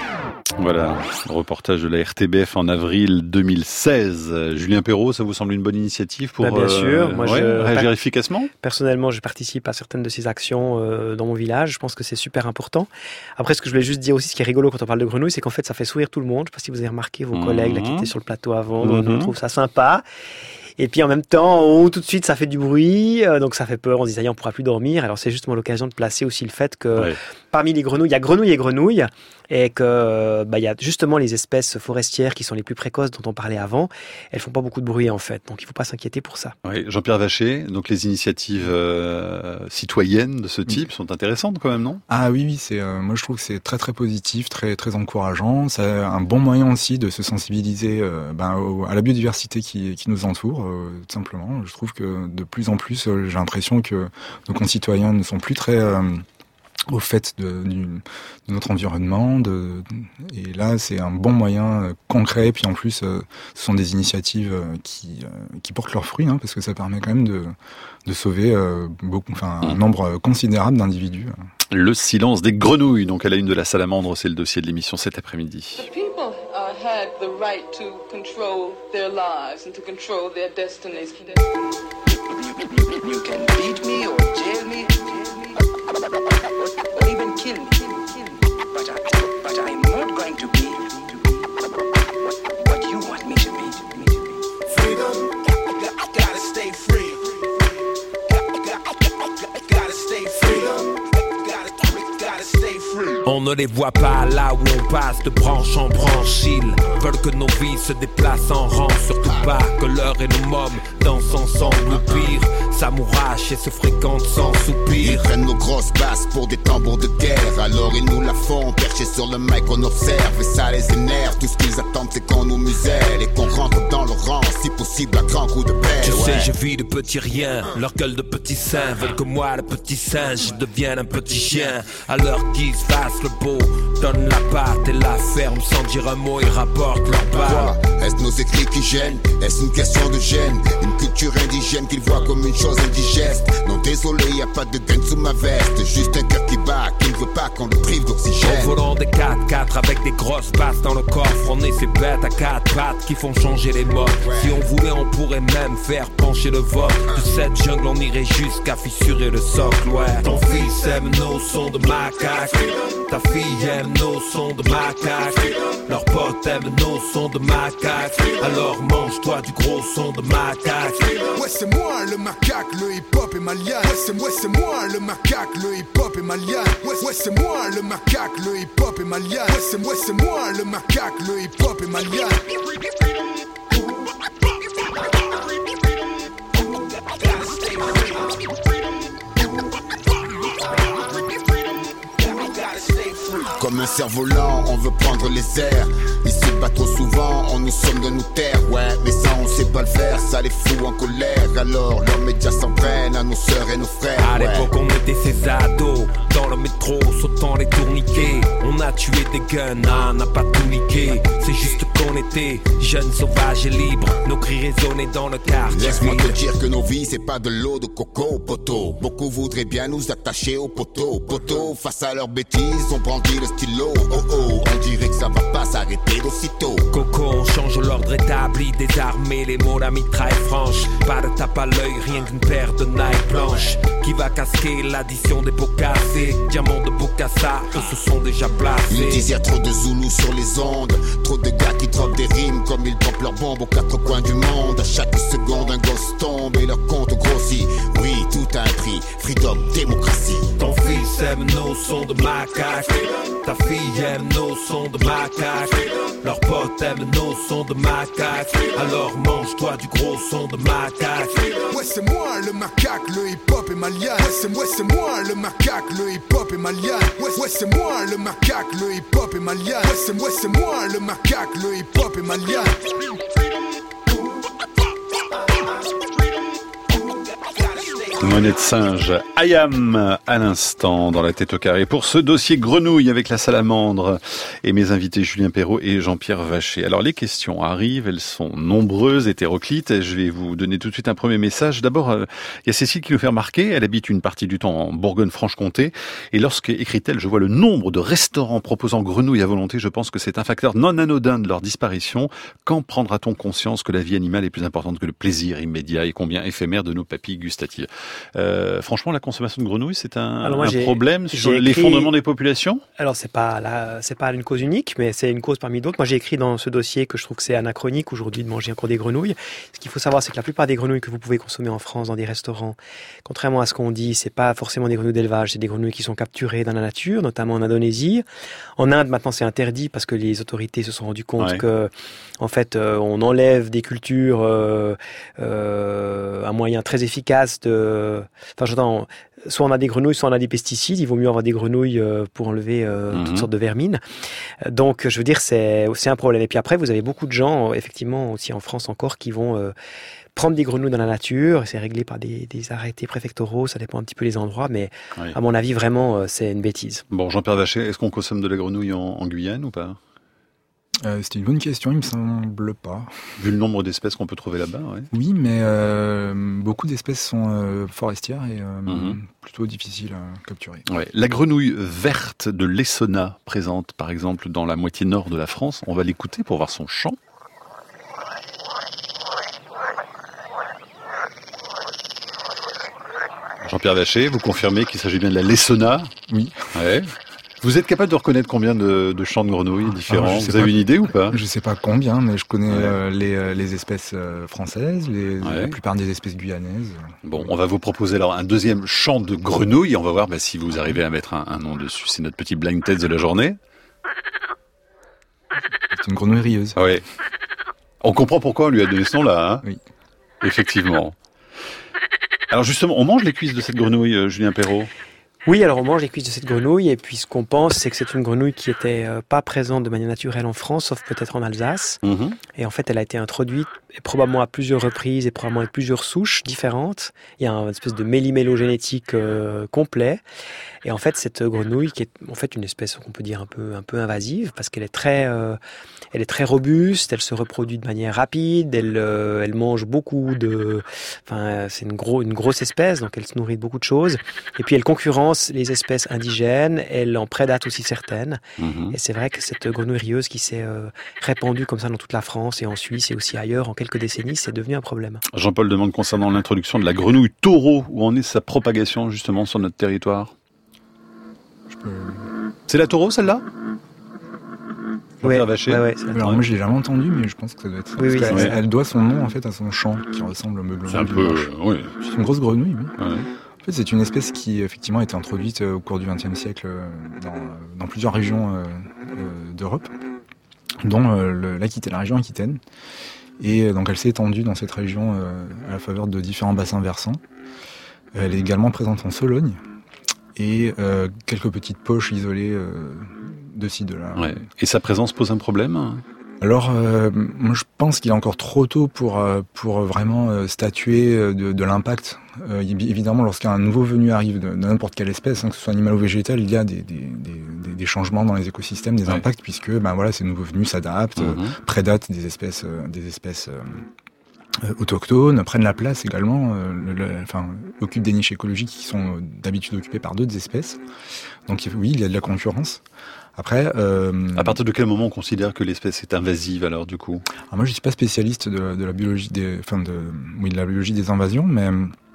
Voilà, reportage de la R T B F en avril deux mille seize. Julien Perrault, ça vous semble une bonne initiative pour bah bien sûr. Moi, euh, ouais, je, réagir per- efficacement? Personnellement, je participe à certaines de ces actions euh, dans mon village. Je pense que c'est super important. Après, ce que je voulais juste dire aussi, ce qui est rigolo quand on parle de grenouilles, c'est qu'en fait, ça fait sourire tout le monde. Je ne sais pas si vous avez remarqué, vos mmh. collègues là, qui étaient sur le plateau avant, mmh. on trouve ça sympa. Et puis en même temps, oh, tout de suite, ça fait du bruit, euh, donc ça fait peur. On se dit, ça y est, on ne pourra plus dormir. Alors c'est justement l'occasion de placer aussi le fait que ouais. parmi les grenouilles, il y a grenouilles et grenouilles, et que bah, il y a justement les espèces forestières qui sont les plus précoces dont on parlait avant. Elles font pas beaucoup de bruit en fait, donc il ne faut pas s'inquiéter pour ça. Oui, Jean-Pierre Vacher, donc les initiatives euh, citoyennes de ce type oui. sont intéressantes quand même, non? Ah oui, oui, c'est euh, moi je trouve que c'est très très positif, très très encourageant. C'est un bon moyen aussi de se sensibiliser euh, ben, au, à la biodiversité qui, qui nous entoure. Euh, tout simplement, je trouve que de plus en plus, euh, j'ai l'impression que nos concitoyens ne sont plus très euh, au fait de, du, de notre environnement. De, et là, c'est un bon moyen euh, concret. Puis en plus, euh, ce sont des initiatives euh, qui, euh, qui portent leurs fruits, hein, parce que ça permet quand même de, de sauver euh, beaucoup, enfin, un nombre considérable d'individus. Le silence des grenouilles, donc à la une de la Salamandre, c'est le dossier de l'émission cet après-midi. The people uh, had the right to control their lives and to control their destinies. You can beat me or jail me, or even kill me, but, I, but I'm not going to be what you want me to be. Freedom, gotta stay free. Gotta stay free. Gotta stay free. On ne les voit pas là où on passe de branche en branche. Ils veulent que nos vies se déplacent en rang. Surtout pas que l'heure et nos mômes dansent ensemble. Ou pire, s'amourachent et se fréquentent sans soupir. Ils prennent nos grosses basses pour des tambours de guerre. Alors ils nous la font, perchés sur le mic on observe. Et ça les énerve, tout ce qu'ils attendent c'est qu'on nous muselle. Et qu'on rentre dans le rang, si possible à grands coups de pelle. Tu ouais. sais, je vis de petits riens. Leur gueule de petits seins veulent que moi, le petit singe, devienne un petit chien. À leur guise, fasse le beau, donne la patte et la ferme sans dire un mot, ils rapportent leur part. Est-ce nos écrits qui gênent? Est-ce une question de gêne? Une culture indigène qu'ils voient comme une chose indigeste? Non désolé, y a pas de gun sous ma veste. Juste un cœur qui bat, qui ne veut pas qu'on le prive d'oxygène. Au volant des quatre quatre avec des grosses basses dans le coffre. On est ces bêtes à quatre pattes qui font changer les modes. Si on voulait, on pourrait même faire pencher le vote. De cette jungle, on irait jusqu'à fissurer le socle, ouais. Ton fils aime nos sons de macaque. Ta fille aime nos sons de macaque. Leurs potes aiment nos sons de macaque. Alors mange-toi du gros son de macaque. Ouais c'est moi le macaque, le hip-hop est malien. Ouais c'est ouais, c'est moi le macaque, le hip-hop est malien. Ouais, ouais c'est moi le macaque, le hip-hop est malien. Ouais c'est ouais, c'est moi le macaque, le hip-hop est malien. Comme un cerf-volant, on veut prendre les airs. Ici pas trop souvent, on nous somme de nous taire. Ouais, mais ça on sait pas le faire, ça les fout en colère. Alors leurs médias s'en prennent à nos sœurs et nos frères. À ouais. l'époque on était ces ados, dans le métro, sautant les tourniquets. On a tué des guns, ah, on n'a pas tout niqué. C'est juste qu'on était jeunes, sauvages et libres. Nos cris résonnaient dans le quartier. Laisse-moi te dire que nos vies c'est pas de l'eau de coco, poteau. Beaucoup voudraient bien nous attacher au poteau. Poteau, face à leurs bêtises, on brandit le stylo. Oh oh, on dirait que ça va pas s'arrêter d'aussitôt. Coco, on change l'ordre établi, désarmé, les mots, la mitraille franche. Pas de tape à l'œil, rien qu'une paire de Nike blanches. Qui va casquer l'addition des pots cassés. Diamants de Bokassa, eux se sont déjà placés. Ils disent y a trop de Zoulous sur les ondes. Trop de gars qui dropent des rimes comme ils dropent leurs bombes aux quatre coins du monde. À chaque seconde un gosse tombe et leur compte grossit. Oui, tout a un prix, freedom, démocratie. Ton fils aime nos sons de macaque. Ta fille aime nos sons de macaque. Leurs potes aiment nos sons de macaque. Alors mange-toi du gros son de macaque. Ouais c'est moi le macaque, le hip-hop est malien. Ouais c'est ouais, c'est moi le macaque, le hip-hop est malien. Ouais, ouais c'est moi le macaque, le hip-hop est malien. Ouais c'est ouais, c'est moi le macaque, le hip-hop est malien. Monnaie de singe, I am à l'instant dans la tête au carré pour ce dossier grenouille avec la Salamandre et mes invités Julien Perrault et Jean-Pierre Vacher. Alors les questions arrivent, elles sont nombreuses, hétéroclites. Je vais vous donner tout de suite un premier message. D'abord, il y a Cécile qui nous fait remarquer, elle habite une partie du temps en Bourgogne-Franche-Comté et lorsque, écrit-elle, je vois le nombre de restaurants proposant grenouilles à volonté, je pense que c'est un facteur non anodin de leur disparition. Quand prendra-t-on conscience que la vie animale est plus importante que le plaisir immédiat et combien éphémère de nos papilles gustatives? Euh, franchement, la consommation de grenouilles, c'est un, Alors moi, un problème sur écrit... l'effondrement des populations. Alors c'est pas la, c'est pas une cause unique, mais c'est une cause parmi d'autres. Moi, j'ai écrit dans ce dossier que je trouve que c'est anachronique aujourd'hui de manger encore des grenouilles. Ce qu'il faut savoir, c'est que la plupart des grenouilles que vous pouvez consommer en France dans des restaurants, contrairement à ce qu'on dit, c'est pas forcément des grenouilles d'élevage, c'est des grenouilles qui sont capturées dans la nature, notamment en Indonésie. En Inde, maintenant, c'est interdit parce que les autorités se sont rendues compte ouais. que, en fait, euh, on enlève des cultures, euh, euh, un moyen très efficace de Euh, enfin, j'entends. Soit on a des grenouilles, soit on a des pesticides. Il vaut mieux avoir des grenouilles euh, pour enlever euh, mm-hmm. toutes sortes de vermines. Donc, je veux dire, c'est c'est un problème. Et puis après, vous avez beaucoup de gens, effectivement, aussi en France encore, qui vont euh, prendre des grenouilles dans la nature. C'est réglé par des, des arrêtés préfectoraux. Ça dépend un petit peu des endroits, mais oui. à mon avis, vraiment, euh, c'est une bêtise. Bon, Jean-Pierre Vacher, est-ce qu'on consomme de la grenouille en, en Guyane ou pas? Euh, c'était une bonne question, il me semble pas. Vu le nombre d'espèces qu'on peut trouver là-bas, ouais. Oui, mais euh, beaucoup d'espèces sont euh, forestières et euh, mm-hmm. plutôt difficiles à capturer. Ouais. La grenouille verte de l'Essonne, présente par exemple dans la moitié nord de la France, on va l'écouter pour voir son chant. Jean-Pierre Vacher, vous confirmez qu'il s'agit bien de la l'Essonne? Oui. Ouais. Vous êtes capable de reconnaître combien de, de chants de grenouilles différents? Alors, vous avez pas, une idée ou pas? Je sais pas combien, mais je connais ouais. euh, les, les espèces euh, françaises, les, ouais. la plupart des espèces guyanaises. Bon, on va vous proposer alors un deuxième chant de grenouille. On va voir bah, si vous arrivez à mettre un, un nom dessus. C'est notre petit blind test de la journée. C'est une grenouille rieuse. Oui. On comprend pourquoi on lui a donné ce nom-là. Hein oui. Effectivement. Alors justement, on mange les cuisses de cette grenouille, euh, Julien Perrault? Oui, alors on mange les cuisses de cette grenouille et puis ce qu'on pense, c'est que c'est une grenouille qui était euh, pas présente de manière naturelle en France, sauf peut-être en Alsace. Mmh. Et en fait, elle a été introduite et probablement à plusieurs reprises et probablement avec plusieurs souches différentes. Il y a une espèce de méli-mélo génétique euh, complet. Et en fait, cette grenouille qui est en fait une espèce qu'on peut dire un peu un peu invasive parce qu'elle est très euh, elle est très robuste, elle se reproduit de manière rapide, elle euh, elle mange beaucoup de enfin c'est une gros une grosse espèce donc elle se nourrit de beaucoup de choses et puis elle concurrence les espèces indigènes, elle en prédate aussi certaines. Mmh. Et c'est vrai que cette grenouille rieuse qui s'est euh, répandue comme ça dans toute la France et en Suisse et aussi ailleurs en quelques décennies, c'est devenu un problème. Jean-Paul demande concernant l'introduction de la grenouille taureau, où en est sa propagation justement sur notre territoire? Je peux... C'est la taureau celle-là? Ouais, ouais, ouais, alors moi je l'ai jamais entendu, mais je pense que ça doit être. Oui, oui, elle, ça. elle doit son nom en fait à son chant qui ressemble au meuglement. C'est un peu, euh, oui. C'est une grosse grenouille. Oui. Ouais. En fait, c'est une espèce qui effectivement a été introduite au cours du vingtième siècle dans, dans plusieurs régions euh, euh, d'Europe, dont euh, le, l'Aquitaine, la région Aquitaine. Et donc elle s'est étendue dans cette région euh, à la faveur de différents bassins versants. Elle est également présente en Sologne et euh, quelques petites poches isolées euh, de ci, de là. Ouais. Et sa présence pose un problème ? Alors, euh, moi, je pense qu'il est encore trop tôt pour euh, pour vraiment euh, statuer de, de l'impact. Euh, évidemment, lorsqu'un nouveau venu arrive de, de n'importe quelle espèce, hein, que ce soit animal ou végétal, il y a des, des, des, des changements dans les écosystèmes, des ouais. impacts, puisque ben voilà, ces nouveaux venus s'adaptent, mm-hmm. euh, prédatent des espèces, euh, des espèces euh, euh, autochtones, prennent la place également, euh, le, le, enfin, occupent des niches écologiques qui sont d'habitude occupées par d'autres espèces. Donc oui, il y a de la concurrence. Après, euh, à partir de quel moment on considère que l'espèce est invasive alors du coup ? Alors moi je suis pas spécialiste de, de la biologie des, enfin de, oui de la biologie des invasions, mais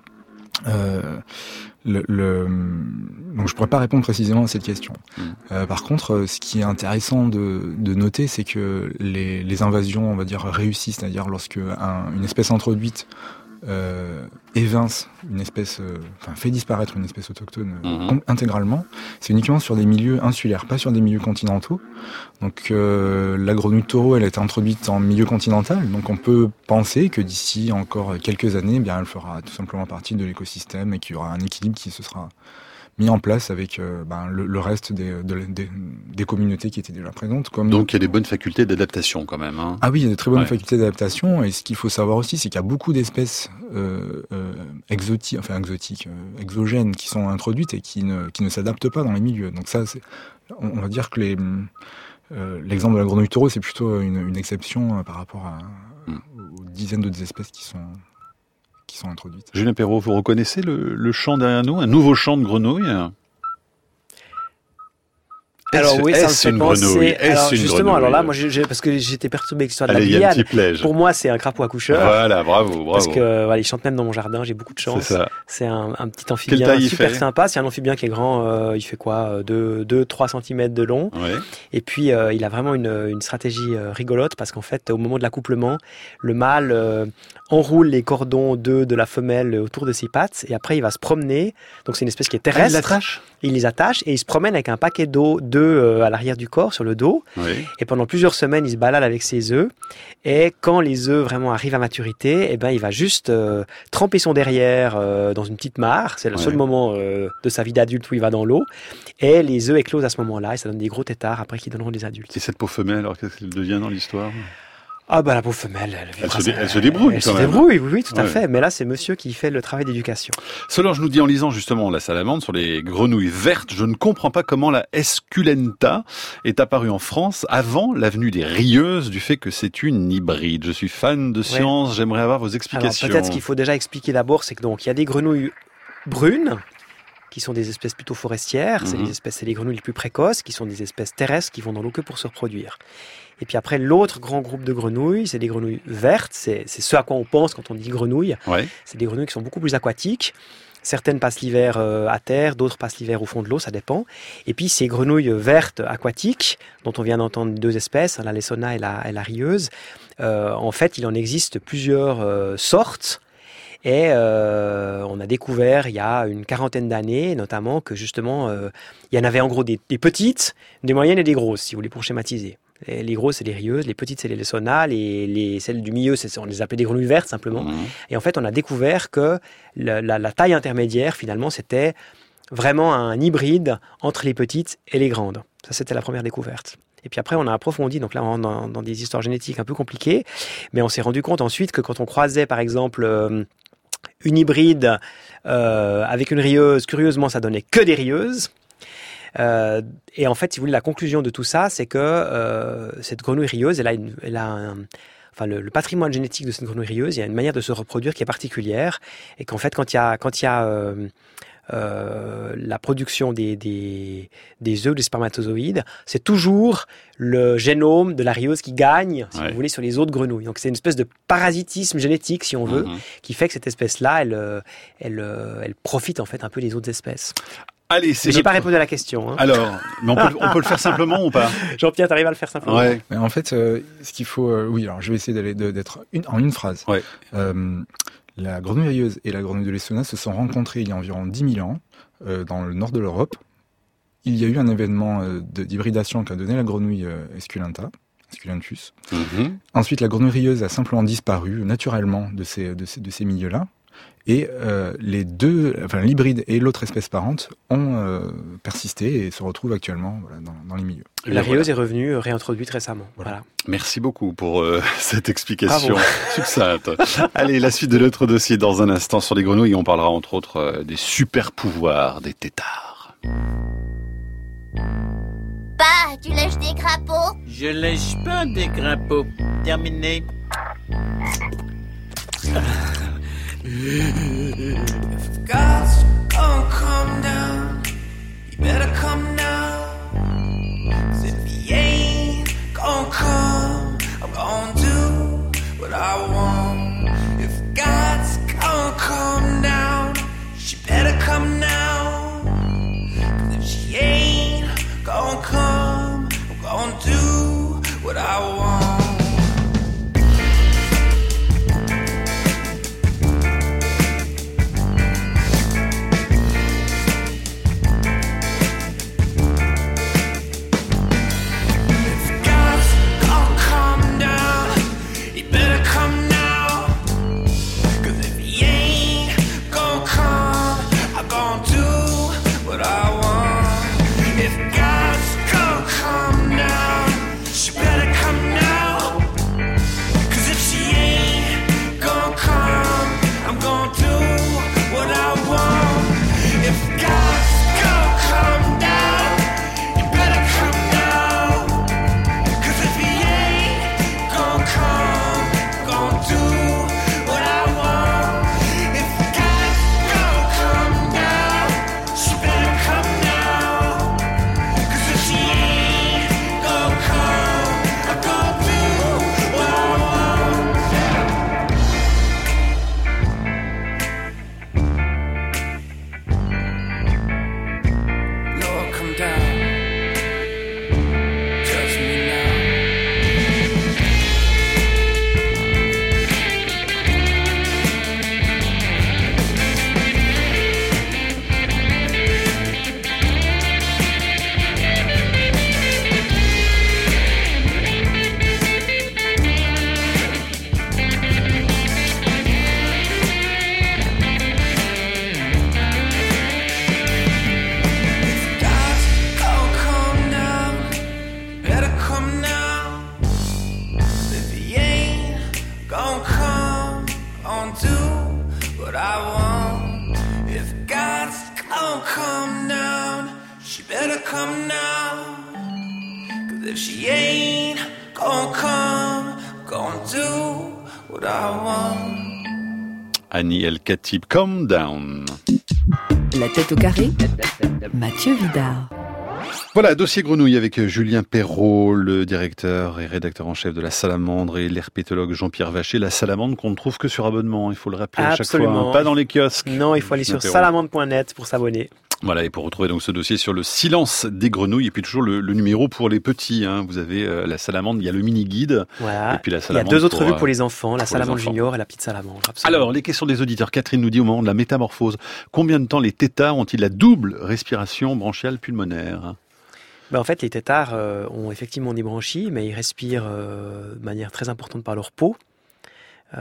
euh, le, le, donc je pourrais pas répondre précisément à cette question. Mmh. Euh, par contre, ce qui est intéressant de, de noter, c'est que les, les invasions, on va dire réussies, c'est-à-dire lorsque un, une espèce introduite Euh, évince une espèce, euh, enfin fait disparaître une espèce autochtone euh, mmh. intégralement, c'est uniquement sur des milieux insulaires, pas sur des milieux continentaux. Donc euh, la grenouille taureau, elle a été introduite en milieu continental, donc on peut penser que d'ici encore quelques années, eh bien elle fera tout simplement partie de l'écosystème et qu'il y aura un équilibre qui se sera mis en place avec euh, ben, le, le reste des, de, des, des communautés qui étaient déjà présentes. Comme Donc il y a des bonnes facultés d'adaptation quand même. Hein. Ah oui, il y a de très bonnes ouais. facultés d'adaptation. Et ce qu'il faut savoir aussi, c'est qu'il y a beaucoup d'espèces euh, euh, exotiques, enfin exotiques, euh, exogènes qui sont introduites et qui ne, qui ne s'adaptent pas dans les milieux. Donc ça, c'est, on va dire que les, euh, l'exemple de la grenouille taureau, c'est plutôt une, une exception euh, par rapport à, mm. aux dizaines d'autres espèces qui sont... qui sont introduites. Julien Perrault, vous reconnaissez le, le chant derrière nous, un nouveau chant de grenouille ? Alors est-ce, oui, ça me fait une penser. Grenouille Alors une justement, grenouille alors là, moi, j'ai, parce que j'étais perturbé avec l'histoire de Allez, la Guyane. Pour moi, c'est un crapaud accoucheur. Voilà, bravo, bravo. Parce que voilà, il chante même dans mon jardin. J'ai beaucoup de chance. C'est ça. C'est un, un petit amphibien super fait sympa. C'est un amphibien qui est grand. Euh, il fait quoi, deux, trois centimètres de long. Ouais. Et puis, euh, il a vraiment une, une stratégie euh, rigolote parce qu'en fait, au moment de l'accouplement, le mâle euh, enroule les cordons d'œufs de la femelle autour de ses pattes et après, il va se promener. Donc, c'est une espèce qui est terrestre. Ah, il l'attache. Il les attache et il se promène avec un paquet d'eau, d'œufs d'œufs euh, à l'arrière du corps, sur le dos. Oui. Et pendant plusieurs semaines, il se balade avec ses œufs. Et quand les œufs vraiment arrivent à maturité, eh ben, il va juste euh, tremper son derrière euh, dans une petite mare. C'est le Ouais. seul moment euh, de sa vie d'adulte où il va dans l'eau. Et les œufs éclosent à ce moment-là. Et ça donne des gros têtards après qui donneront des adultes. Et cette pauvre femelle, alors qu'est-ce qu'elle devient dans l'histoire? Ah bah la pauvre femelle, elle, Elle se dé- elle se débrouille Elle quand se même. débrouille, oui, oui, tout à Ouais. fait. Mais là, c'est monsieur qui fait le travail d'éducation. Solange nous dit en lisant justement la salamandre sur les grenouilles vertes, je ne comprends pas comment la Esculenta est apparue en France avant l'avenue des Rieuses du fait que c'est une hybride. Je suis fan de science, j'aimerais avoir vos Alors explications. peut-être ce qu'il faut déjà expliquer d'abord, c'est que donc il y a des grenouilles brunes qui sont des espèces plutôt forestières, c'est Mhm. les espèces, c'est les grenouilles les plus précoces, qui sont des espèces terrestres qui vont dans l'eau que pour se reproduire. Et puis après, l'autre grand groupe de grenouilles, c'est des grenouilles vertes, c'est, c'est ce à quoi on pense quand on dit grenouille. Ouais. C'est des grenouilles qui sont beaucoup plus aquatiques. Certaines passent l'hiver euh, à terre, d'autres passent l'hiver au fond de l'eau, ça dépend. Et puis ces grenouilles vertes aquatiques, dont on vient d'entendre deux espèces, la lessona et la, et la rieuse, euh, en fait, il en existe plusieurs euh, sortes. Et euh, on a découvert il y a une quarantaine d'années, notamment, que justement, euh, il y en avait en gros des, des petites, des moyennes et des grosses, si vous voulez, pour schématiser. Les, les grosses, c'est les rieuses, les petites, c'est les lessona, les, les, celles du milieu, c'est, on les appelait des grenouilles vertes, simplement. Mmh. Et en fait, on a découvert que la, la, la taille intermédiaire, finalement, c'était vraiment un hybride entre les petites et les grandes. Ça, c'était la première découverte. Et puis après, on a approfondi, donc là, on rentre dans, dans des histoires génétiques un peu compliquées, mais on s'est rendu compte ensuite que quand on croisait, par exemple, euh, une hybride euh, avec une rieuse, curieusement, ça donnait que des rieuses. Euh, et en fait, si vous voulez, la conclusion de tout ça, c'est que euh, cette grenouille rieuse, elle a, une, elle a un, enfin le, le patrimoine génétique de cette grenouille rieuse, il y a une manière de se reproduire qui est particulière, et qu'en fait, quand il y a, quand il y a euh, euh, la production des, des, des œufs, des spermatozoïdes, c'est toujours le génome de la rieuse qui gagne, si Ouais. vous voulez, sur les autres grenouilles. Donc c'est une espèce de parasitisme génétique, si on veut, Mhm. qui fait que cette espèce-là, elle, euh, elle, euh, elle profite en fait un peu des autres espèces. Allez, c'est Mais j'ai notre- pas répondu à la question. hein. Alors, mais on peut, on peut le faire simplement ou pas? Jean-Pierre, t'arrives à le faire simplement? Ouais. Mais en fait, euh, ce qu'il faut, euh, oui, alors je vais essayer d'aller de- d'être une, en une phrase. Ouais. Euh, la grenouille rieuse et la grenouille de l'Essona se sont rencontrées il y a environ dix mille ans euh, dans le nord de l'Europe. Il y a eu un événement euh, de- d'hybridation qui a donné la grenouille euh, Esculenta, Esculentus. Mhm. Ensuite, la grenouille rieuse a simplement disparu naturellement de ces, de ces, de ces milieux-là. Et euh, les deux, enfin l'hybride et l'autre espèce parente ont euh, persisté et se retrouvent actuellement voilà, dans, dans les milieux. Et La bien, rieuse voilà. est revenue, euh, réintroduite récemment. Voilà. Merci beaucoup pour euh, cette explication Bravo. succincte. Allez, la suite de notre dossier dans un instant sur les grenouilles. On parlera entre autres euh, des super pouvoirs des têtards. Bah, tu lèches des crapauds? Je lèche pas des crapauds. Terminé. If God's gonna come down, you better come now. 'Cause if he ain't gonna come, I'm gonna do what I want. If God's gonna come down, she better come now. 'Cause if she ain't gonna come, I'm gonna do what I want. she ain't gonna come, gonna do what I want. Annie El Khatib, Calm Down. La tête au carré, Mathieu Vidard. Voilà, dossier grenouille avec Julien Perrault, le directeur et rédacteur en chef de La Salamandre, et l'herpétologue Jean-Pierre Vacher. La Salamandre qu'on ne trouve que sur abonnement, il faut le rappeler Absolument. à chaque fois, hein, pas dans les kiosques. Non, il faut aller sur salamandre point net pour s'abonner. Voilà, et pour retrouver donc ce dossier sur le silence des grenouilles, et puis toujours le, le numéro pour les petits. Hein. Vous avez euh, la Salamandre, il y a le mini-guide, voilà. Et puis la Il y a Salamandre deux autres pour, revues pour les enfants, la pour Salamandre enfants. Junior et la Petite Salamandre. Absolument. Alors, les questions des auditeurs. Catherine nous dit au moment de la métamorphose, combien de temps les têtards ont-ils la double respiration branchiale pulmonaire ? Ben en fait, les têtards euh, ont effectivement des branchies, mais ils respirent euh, de manière très importante par leur peau. Euh,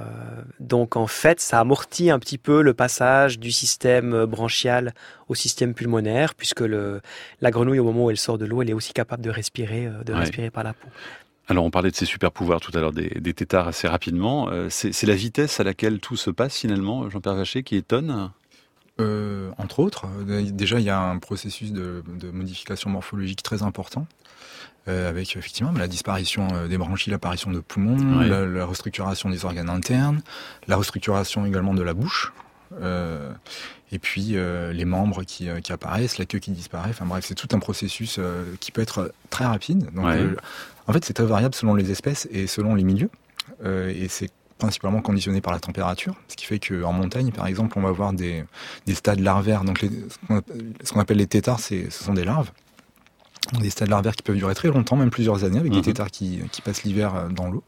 donc en fait, ça amortit un petit peu le passage du système branchial au système pulmonaire, puisque le, la grenouille, au moment où elle sort de l'eau, elle est aussi capable de respirer, euh, de Ouais. respirer par la peau. Alors, on parlait de ces super pouvoirs tout à l'heure des, des têtards assez rapidement. Euh, c'est, c'est la vitesse à laquelle tout se passe finalement, Jean-Pierre Vacher, qui étonne ? Euh, entre autres, euh, déjà il y a un processus de, de modification morphologique très important, euh, avec effectivement la disparition euh, des branchies, l'apparition de poumons, Ouais. la, la restructuration des organes internes, la restructuration également de la bouche, euh, et puis euh, les membres qui, euh, qui apparaissent, la queue qui disparaît. Enfin bref, c'est tout un processus euh, qui peut être très rapide. Donc, Ouais. euh, en fait, c'est très variable selon les espèces et selon les milieux, euh, et c'est principalement conditionné par la température, ce qui fait qu'en montagne, par exemple, on va avoir des, des stades larvaires. Donc, les, ce, qu'on appelle, ce qu'on appelle les têtards, c'est, ce sont des larves. Des stades larvaires qui peuvent durer très longtemps, même plusieurs années, avec Mmh. des têtards qui, qui passent l'hiver dans l'eau.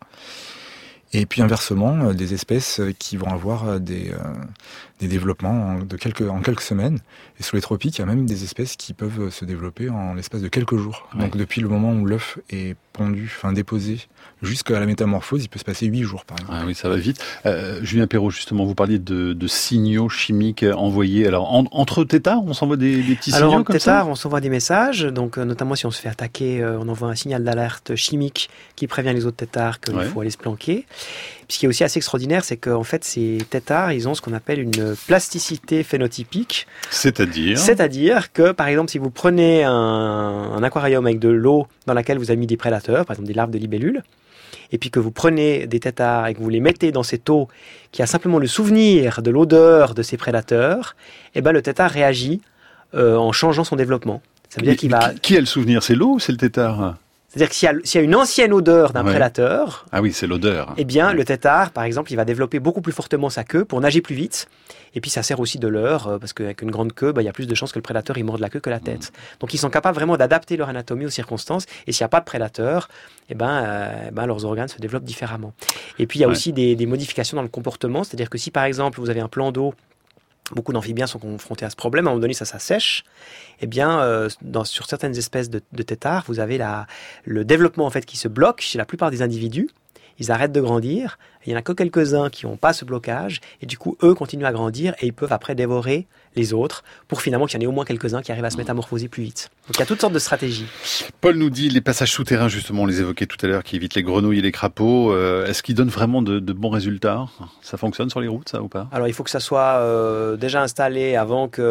Et puis inversement, des espèces qui vont avoir des, euh, des développements de quelques, en quelques semaines. Et sous les tropiques, il y a même des espèces qui peuvent se développer en l'espace de quelques jours. Ouais. Donc depuis le moment où l'œuf est pondu, enfin déposé, jusqu'à la métamorphose, il peut se passer huit jours par exemple. Ah oui, ça va vite. Euh, Julien Perrault, justement, vous parliez de, de signaux chimiques envoyés. Alors, en, entre têtards, on s'envoie des, des petits Alors signaux en comme tétard, ça on s'envoie des messages, donc euh, notamment si on se fait attaquer, euh, on envoie un signal d'alerte chimique qui prévient les autres têtards qu'il Ouais. faut aller se planquer. Puis ce qui est aussi assez extraordinaire, c'est qu'en fait ces têtards, ils ont ce qu'on appelle une plasticité phénotypique. C'est-à-dire C'est-à-dire que, par exemple, si vous prenez un, un aquarium avec de l'eau dans laquelle vous avez mis des prédateurs, par exemple des larves de libellules, et puis que vous prenez des têtards et que vous les mettez dans cette eau qui a simplement le souvenir de l'odeur de ces prédateurs, eh ben le têtard réagit euh, en changeant son développement. Ça veut dire Mais- qu'il mais va... qui, qui a le souvenir? C'est l'eau ou c'est le tétard? C'est-à-dire que s'il y, a, s'il y a une ancienne odeur d'un Ouais. prédateur, Ah oui, c'est l'odeur. eh bien, le têtard, par exemple, il va développer beaucoup plus fortement sa queue pour nager plus vite. Et puis, ça sert aussi de leurre, euh, parce qu'avec une grande queue, bah, il y a plus de chances que le prédateur il morde la queue que la tête. Donc, ils sont capables vraiment d'adapter leur anatomie aux circonstances. Et s'il n'y a pas de prédateur, eh ben, euh, eh ben, leurs organes se développent différemment. Et puis, il y a Ouais. aussi des, des modifications dans le comportement. C'est-à-dire que si, par exemple, vous avez un plan d'eau, beaucoup d'amphibiens sont confrontés à ce problème. À un moment donné, ça s'assèche. Eh bien, euh, dans, sur certaines espèces de, de têtards, vous avez la, le développement en fait qui se bloque chez la plupart des individus. Ils arrêtent de grandir. Il n'y en a que quelques-uns qui n'ont pas ce blocage. Et du coup, eux continuent à grandir et ils peuvent après dévorer les autres pour finalement qu'il y en ait au moins quelques-uns qui arrivent à se métamorphoser plus vite. Donc il y a toutes sortes de stratégies. Paul nous dit les passages souterrains, justement, on les évoquait tout à l'heure, qui évitent les grenouilles et les crapauds. Euh, est-ce qu'ils donnent vraiment de, de bons résultats? Ça fonctionne sur les routes, ça, ou pas? Alors il faut que ça soit euh, déjà installé avant que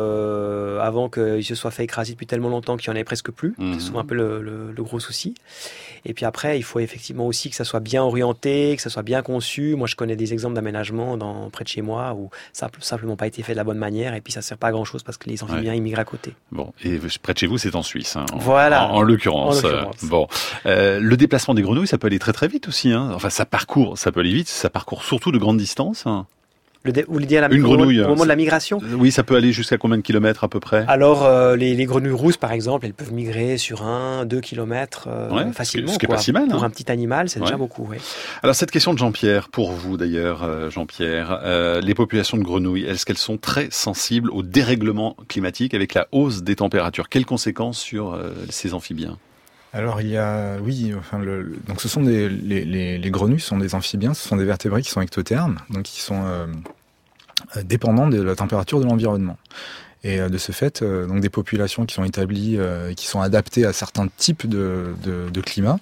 euh, avant qu'il se soit fait écraser depuis tellement longtemps qu'il n'y en ait presque plus. Mmh. C'est souvent un peu le, le, le gros souci. Et puis après, il faut effectivement aussi que ça soit bien orienté, que ça soit bien conçu. Moi, je connais des exemples d'aménagement dans, près de chez moi où ça n'a simplement pas été fait de la bonne manière et puis ça ne sert pas à grand-chose parce que les amphibiens Ouais. immigrent à côté. Bon, et près de chez vous, c'est en Suisse. Hein, en, Voilà. En, en l'occurrence. En l'occurrence. Euh, bon, euh, le déplacement des grenouilles, ça peut aller très très vite aussi. Hein. Enfin, ça parcourt, ça peut aller vite. Ça parcourt surtout de grandes distances. Hein. Le dé- vous voulez dire la, Une au, grenouille, au moment ça- de la migration? Oui, ça peut aller jusqu'à combien de kilomètres à peu près? Alors, euh, les, les grenouilles rousses, par exemple, elles peuvent migrer sur un, deux kilomètres euh, Ouais, ce qui- facilement. ce qui est quoi. pas si mal, Pour hein. un petit animal, c'est Ouais. déjà beaucoup. Ouais. Alors cette question de Jean-Pierre, pour vous d'ailleurs, euh, Jean-Pierre, euh, les populations de grenouilles, est-ce qu'elles sont très sensibles au dérèglement climatique avec la hausse des températures? Quelles conséquences sur euh, ces amphibiens? Alors il y a, oui, enfin le, le- donc ce sont des, les, les, les grenouilles sont des amphibiens, ce sont des vertébrés qui sont ectothermes, donc qui sont euh, euh, dépendants de la température de l'environnement. Et euh, de ce fait, euh, donc des populations qui sont établies, euh, et qui sont adaptées à certains types de, de, de climat.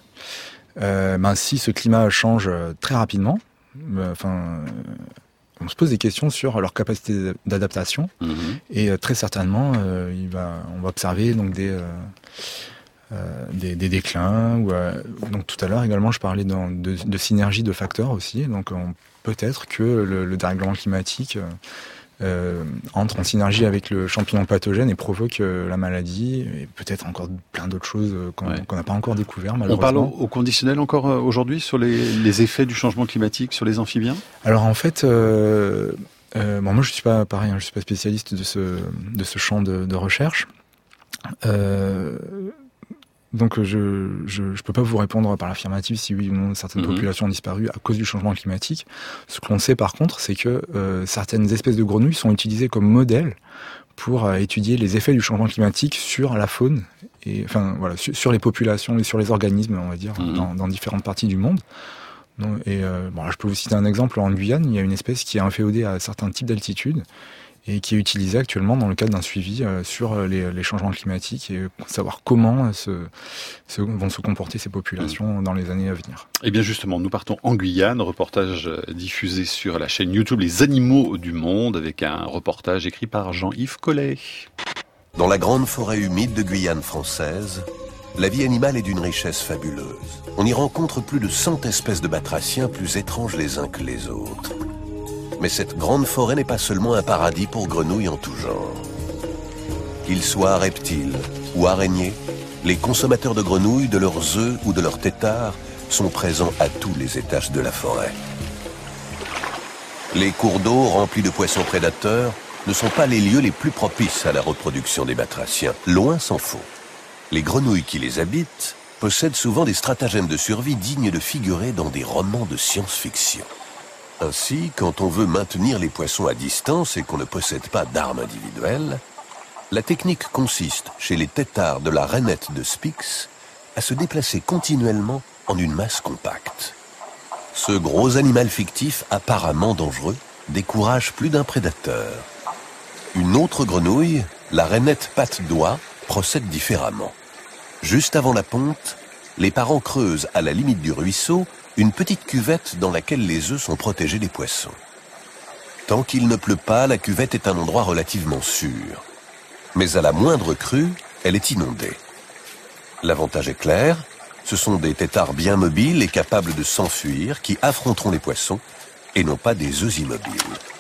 Euh, ben si ce climat change euh, très rapidement, euh, enfin. Euh, on se pose des questions sur leur capacité d'adaptation. Mmh. Et euh, très certainement, euh, il va, on va observer donc des, euh, euh, des, des déclins. Ou, euh, donc tout à l'heure également, je parlais dans, de, de synergie de facteurs aussi. Donc on, peut-être que le, le dérèglement climatique euh, euh, entre en synergie avec le champignon pathogène et provoque euh, la maladie, et peut-être encore plein d'autres choses euh, qu'on ouais. qu'on n'a pas encore découvert malheureusement. On parle au, au conditionnel encore euh, aujourd'hui sur les, les effets du changement climatique sur les amphibiens ? Alors en fait, euh, euh, bon, moi je suis pas pareil, hein, je suis pas spécialiste de ce de ce champ de, de recherche. Euh, Donc je, je je peux pas vous répondre par l'affirmative si oui ou non certaines mmh. populations ont disparu à cause du changement climatique. Ce que l'on sait par contre, c'est que euh, certaines espèces de grenouilles sont utilisées comme modèles pour euh, étudier les effets du changement climatique sur la faune et enfin voilà sur, sur les populations et sur les organismes, on va dire, mmh. dans, dans différentes parties du monde. Donc, et euh, bon, là, je peux vous citer un exemple. En Guyane, il y a une espèce qui est inféodée à certains types d'altitudes et qui est utilisé actuellement dans le cadre d'un suivi euh, sur les, les changements climatiques et savoir comment se, se, vont se comporter ces populations mmh. dans les années à venir. Et bien justement, nous partons en Guyane, reportage diffusé sur la chaîne YouTube Les Animaux du Monde, avec un reportage écrit par Jean-Yves Collet. Dans la grande forêt humide de Guyane française, la vie animale est d'une richesse fabuleuse. On y rencontre plus de cent espèces de batraciens plus étranges les uns que les autres. Mais cette grande forêt n'est pas seulement un paradis pour grenouilles en tout genre. Qu'ils soient reptiles ou araignées, les consommateurs de grenouilles, de leurs œufs ou de leurs têtards sont présents à tous les étages de la forêt. Les cours d'eau remplis de poissons prédateurs ne sont pas les lieux les plus propices à la reproduction des batraciens, loin s'en faut. Les grenouilles qui les habitent possèdent souvent des stratagèmes de survie dignes de figurer dans des romans de science-fiction. Ainsi, quand on veut maintenir les poissons à distance et qu'on ne possède pas d'armes individuelles, la technique consiste, chez les têtards de la rainette de Spix, à se déplacer continuellement en une masse compacte. Ce gros animal fictif, apparemment dangereux, décourage plus d'un prédateur. Une autre grenouille, la rainette patte d'oie, procède différemment. Juste avant la ponte, les parents creusent à la limite du ruisseau une petite cuvette dans laquelle les œufs sont protégés des poissons. Tant qu'il ne pleut pas, la cuvette est un endroit relativement sûr. Mais à la moindre crue, elle est inondée. L'avantage est clair, ce sont des têtards bien mobiles et capables de s'enfuir qui affronteront les poissons et non pas des œufs immobiles.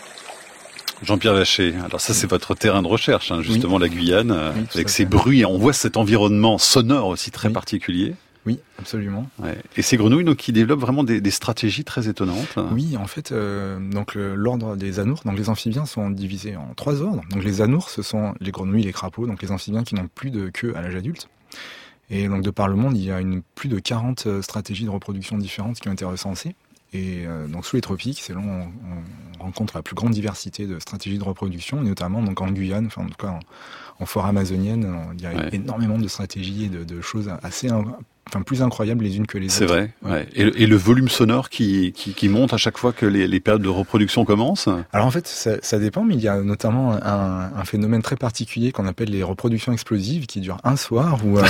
Jean-Pierre Vacher, alors ça c'est votre terrain de recherche, hein, justement oui. la Guyane, oui, avec ses fait. bruits, on voit cet environnement sonore aussi très oui. particulier. Oui, absolument. Ouais. Et ces grenouilles donc, qui développent vraiment des, des stratégies très étonnantes. Oui, en fait, euh, donc le, l'ordre des anours, donc les amphibiens sont divisés en trois ordres. Donc les anours, ce sont les grenouilles, les crapauds, donc les amphibiens qui n'ont plus de queue à l'âge adulte. Et donc de par le monde, il y a une, plus de quarante stratégies de reproduction différentes qui ont été recensées. Et euh, donc sous les tropiques, c'est là où on, on rencontre la plus grande diversité de stratégies de reproduction, et notamment donc en Guyane, enfin en tout cas en, en forêt amazonienne, il y a ouais. énormément de stratégies et de, de choses assez, enfin plus incroyables les unes que les c'est autres. C'est vrai. Ouais. Et, le, et le volume sonore qui, qui, qui monte à chaque fois que les, les périodes de reproduction commencent. Alors en fait, ça, ça dépend, mais il y a notamment un, un phénomène très particulier qu'on appelle les reproductions explosives, qui durent un soir où euh,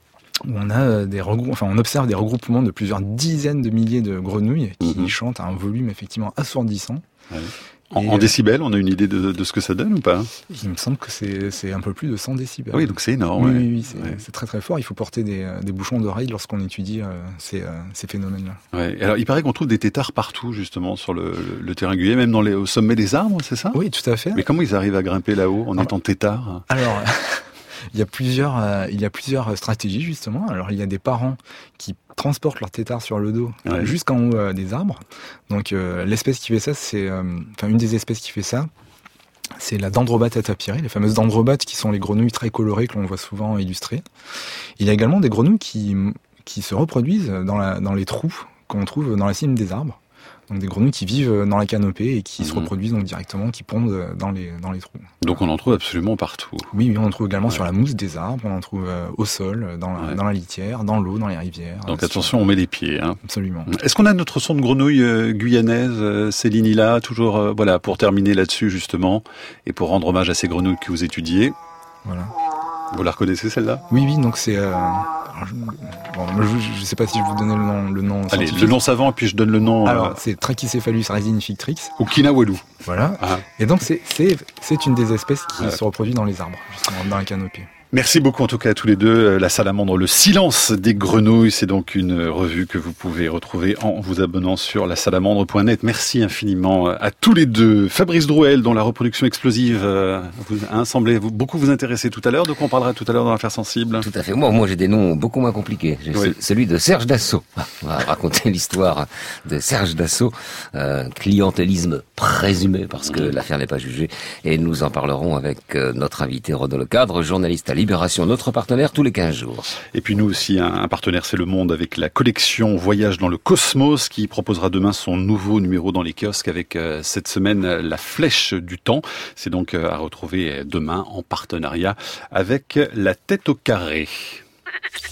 où on a des regrou- enfin on observe des regroupements de plusieurs dizaines de milliers de grenouilles qui mmh. chantent à un volume effectivement assourdissant. Ouais. En, en décibels, on a une idée de, de ce que ça donne ou pas ? Il me semble que c'est, c'est un peu plus de cent décibels. Oui, donc c'est énorme. Oui, ouais. oui, oui c'est, ouais. c'est très très fort. Il faut porter des, des bouchons d'oreille lorsqu'on étudie euh, ces, euh, ces phénomènes-là. Ouais. Alors, il paraît qu'on trouve des têtards partout, justement, sur le, le, le terrain guyanais, même dans les, au sommet des arbres, c'est ça ? Oui, tout à fait. Mais comment ils arrivent à grimper là-haut en ah, étant têtards ? Alors... Il y a plusieurs, euh, il y a plusieurs stratégies justement. Alors il y a des parents qui transportent leurs têtards sur le dos ouais. jusqu'en haut euh, des arbres. Donc euh, l'espèce qui fait ça, c'est, euh, enfin une des espèces qui fait ça, c'est la dendrobate atapirée, les fameuses dendrobates qui sont les grenouilles très colorées que l'on voit souvent illustrées. Il y a également des grenouilles qui qui se reproduisent dans la dans les trous qu'on trouve dans la cime des arbres. Donc des grenouilles qui vivent dans la canopée et qui mmh. se reproduisent donc directement, qui pondent dans les dans les trous. Donc on en trouve absolument partout. Oui, oui on en trouve également ouais. sur la mousse des arbres, on en trouve euh, au sol, dans la, ouais. dans la litière, dans l'eau, dans les rivières. Donc attention, on met les pieds. Hein. Absolument. Est-ce qu'on a notre son de grenouille euh, guyanaise, euh, Céline Hilla, toujours euh, voilà pour terminer là-dessus justement et pour rendre hommage à ces grenouilles que vous étudiez. Voilà. Vous la reconnaissez celle-là ? Oui, oui, donc c'est. Euh... Alors, je... Bon, je ne sais pas si je vais vous donner le nom. Le nom Allez, le nom savant, et puis je donne le nom. Alors, euh... c'est Trachycephalus résinifictrix. Ou Kinawalu. Voilà. Ah. Et donc, c'est, c'est, c'est une des espèces qui ah. se reproduit dans les arbres, justement, dans la canopée. Merci beaucoup en tout cas à tous les deux. La Salamandre, le silence des grenouilles, c'est donc une revue que vous pouvez retrouver en vous abonnant sur la salamandre point net. Merci infiniment à tous les deux. Fabrice Drouel, dont la reproduction explosive euh, vous a semblé beaucoup vous intéresser tout à l'heure. De quoi on parlera tout à l'heure dans l'affaire sensible? Tout à fait. Moi, moi j'ai des noms beaucoup moins compliqués. J'ai oui. celui de Serge Dassault. On va raconter l'histoire de Serge Dassault, euh, clientélisme présumé parce que l'affaire n'est pas jugée. Et nous en parlerons avec euh, notre invité Renaud Lecadre, journaliste à Libération, notre partenaire tous les quinze jours. Et puis nous aussi, un, un partenaire, c'est Le Monde, avec la collection Voyage dans le Cosmos, qui proposera demain son nouveau numéro dans les kiosques avec euh, cette semaine La Flèche du Temps. C'est donc euh, à retrouver demain en partenariat avec La Tête au Carré.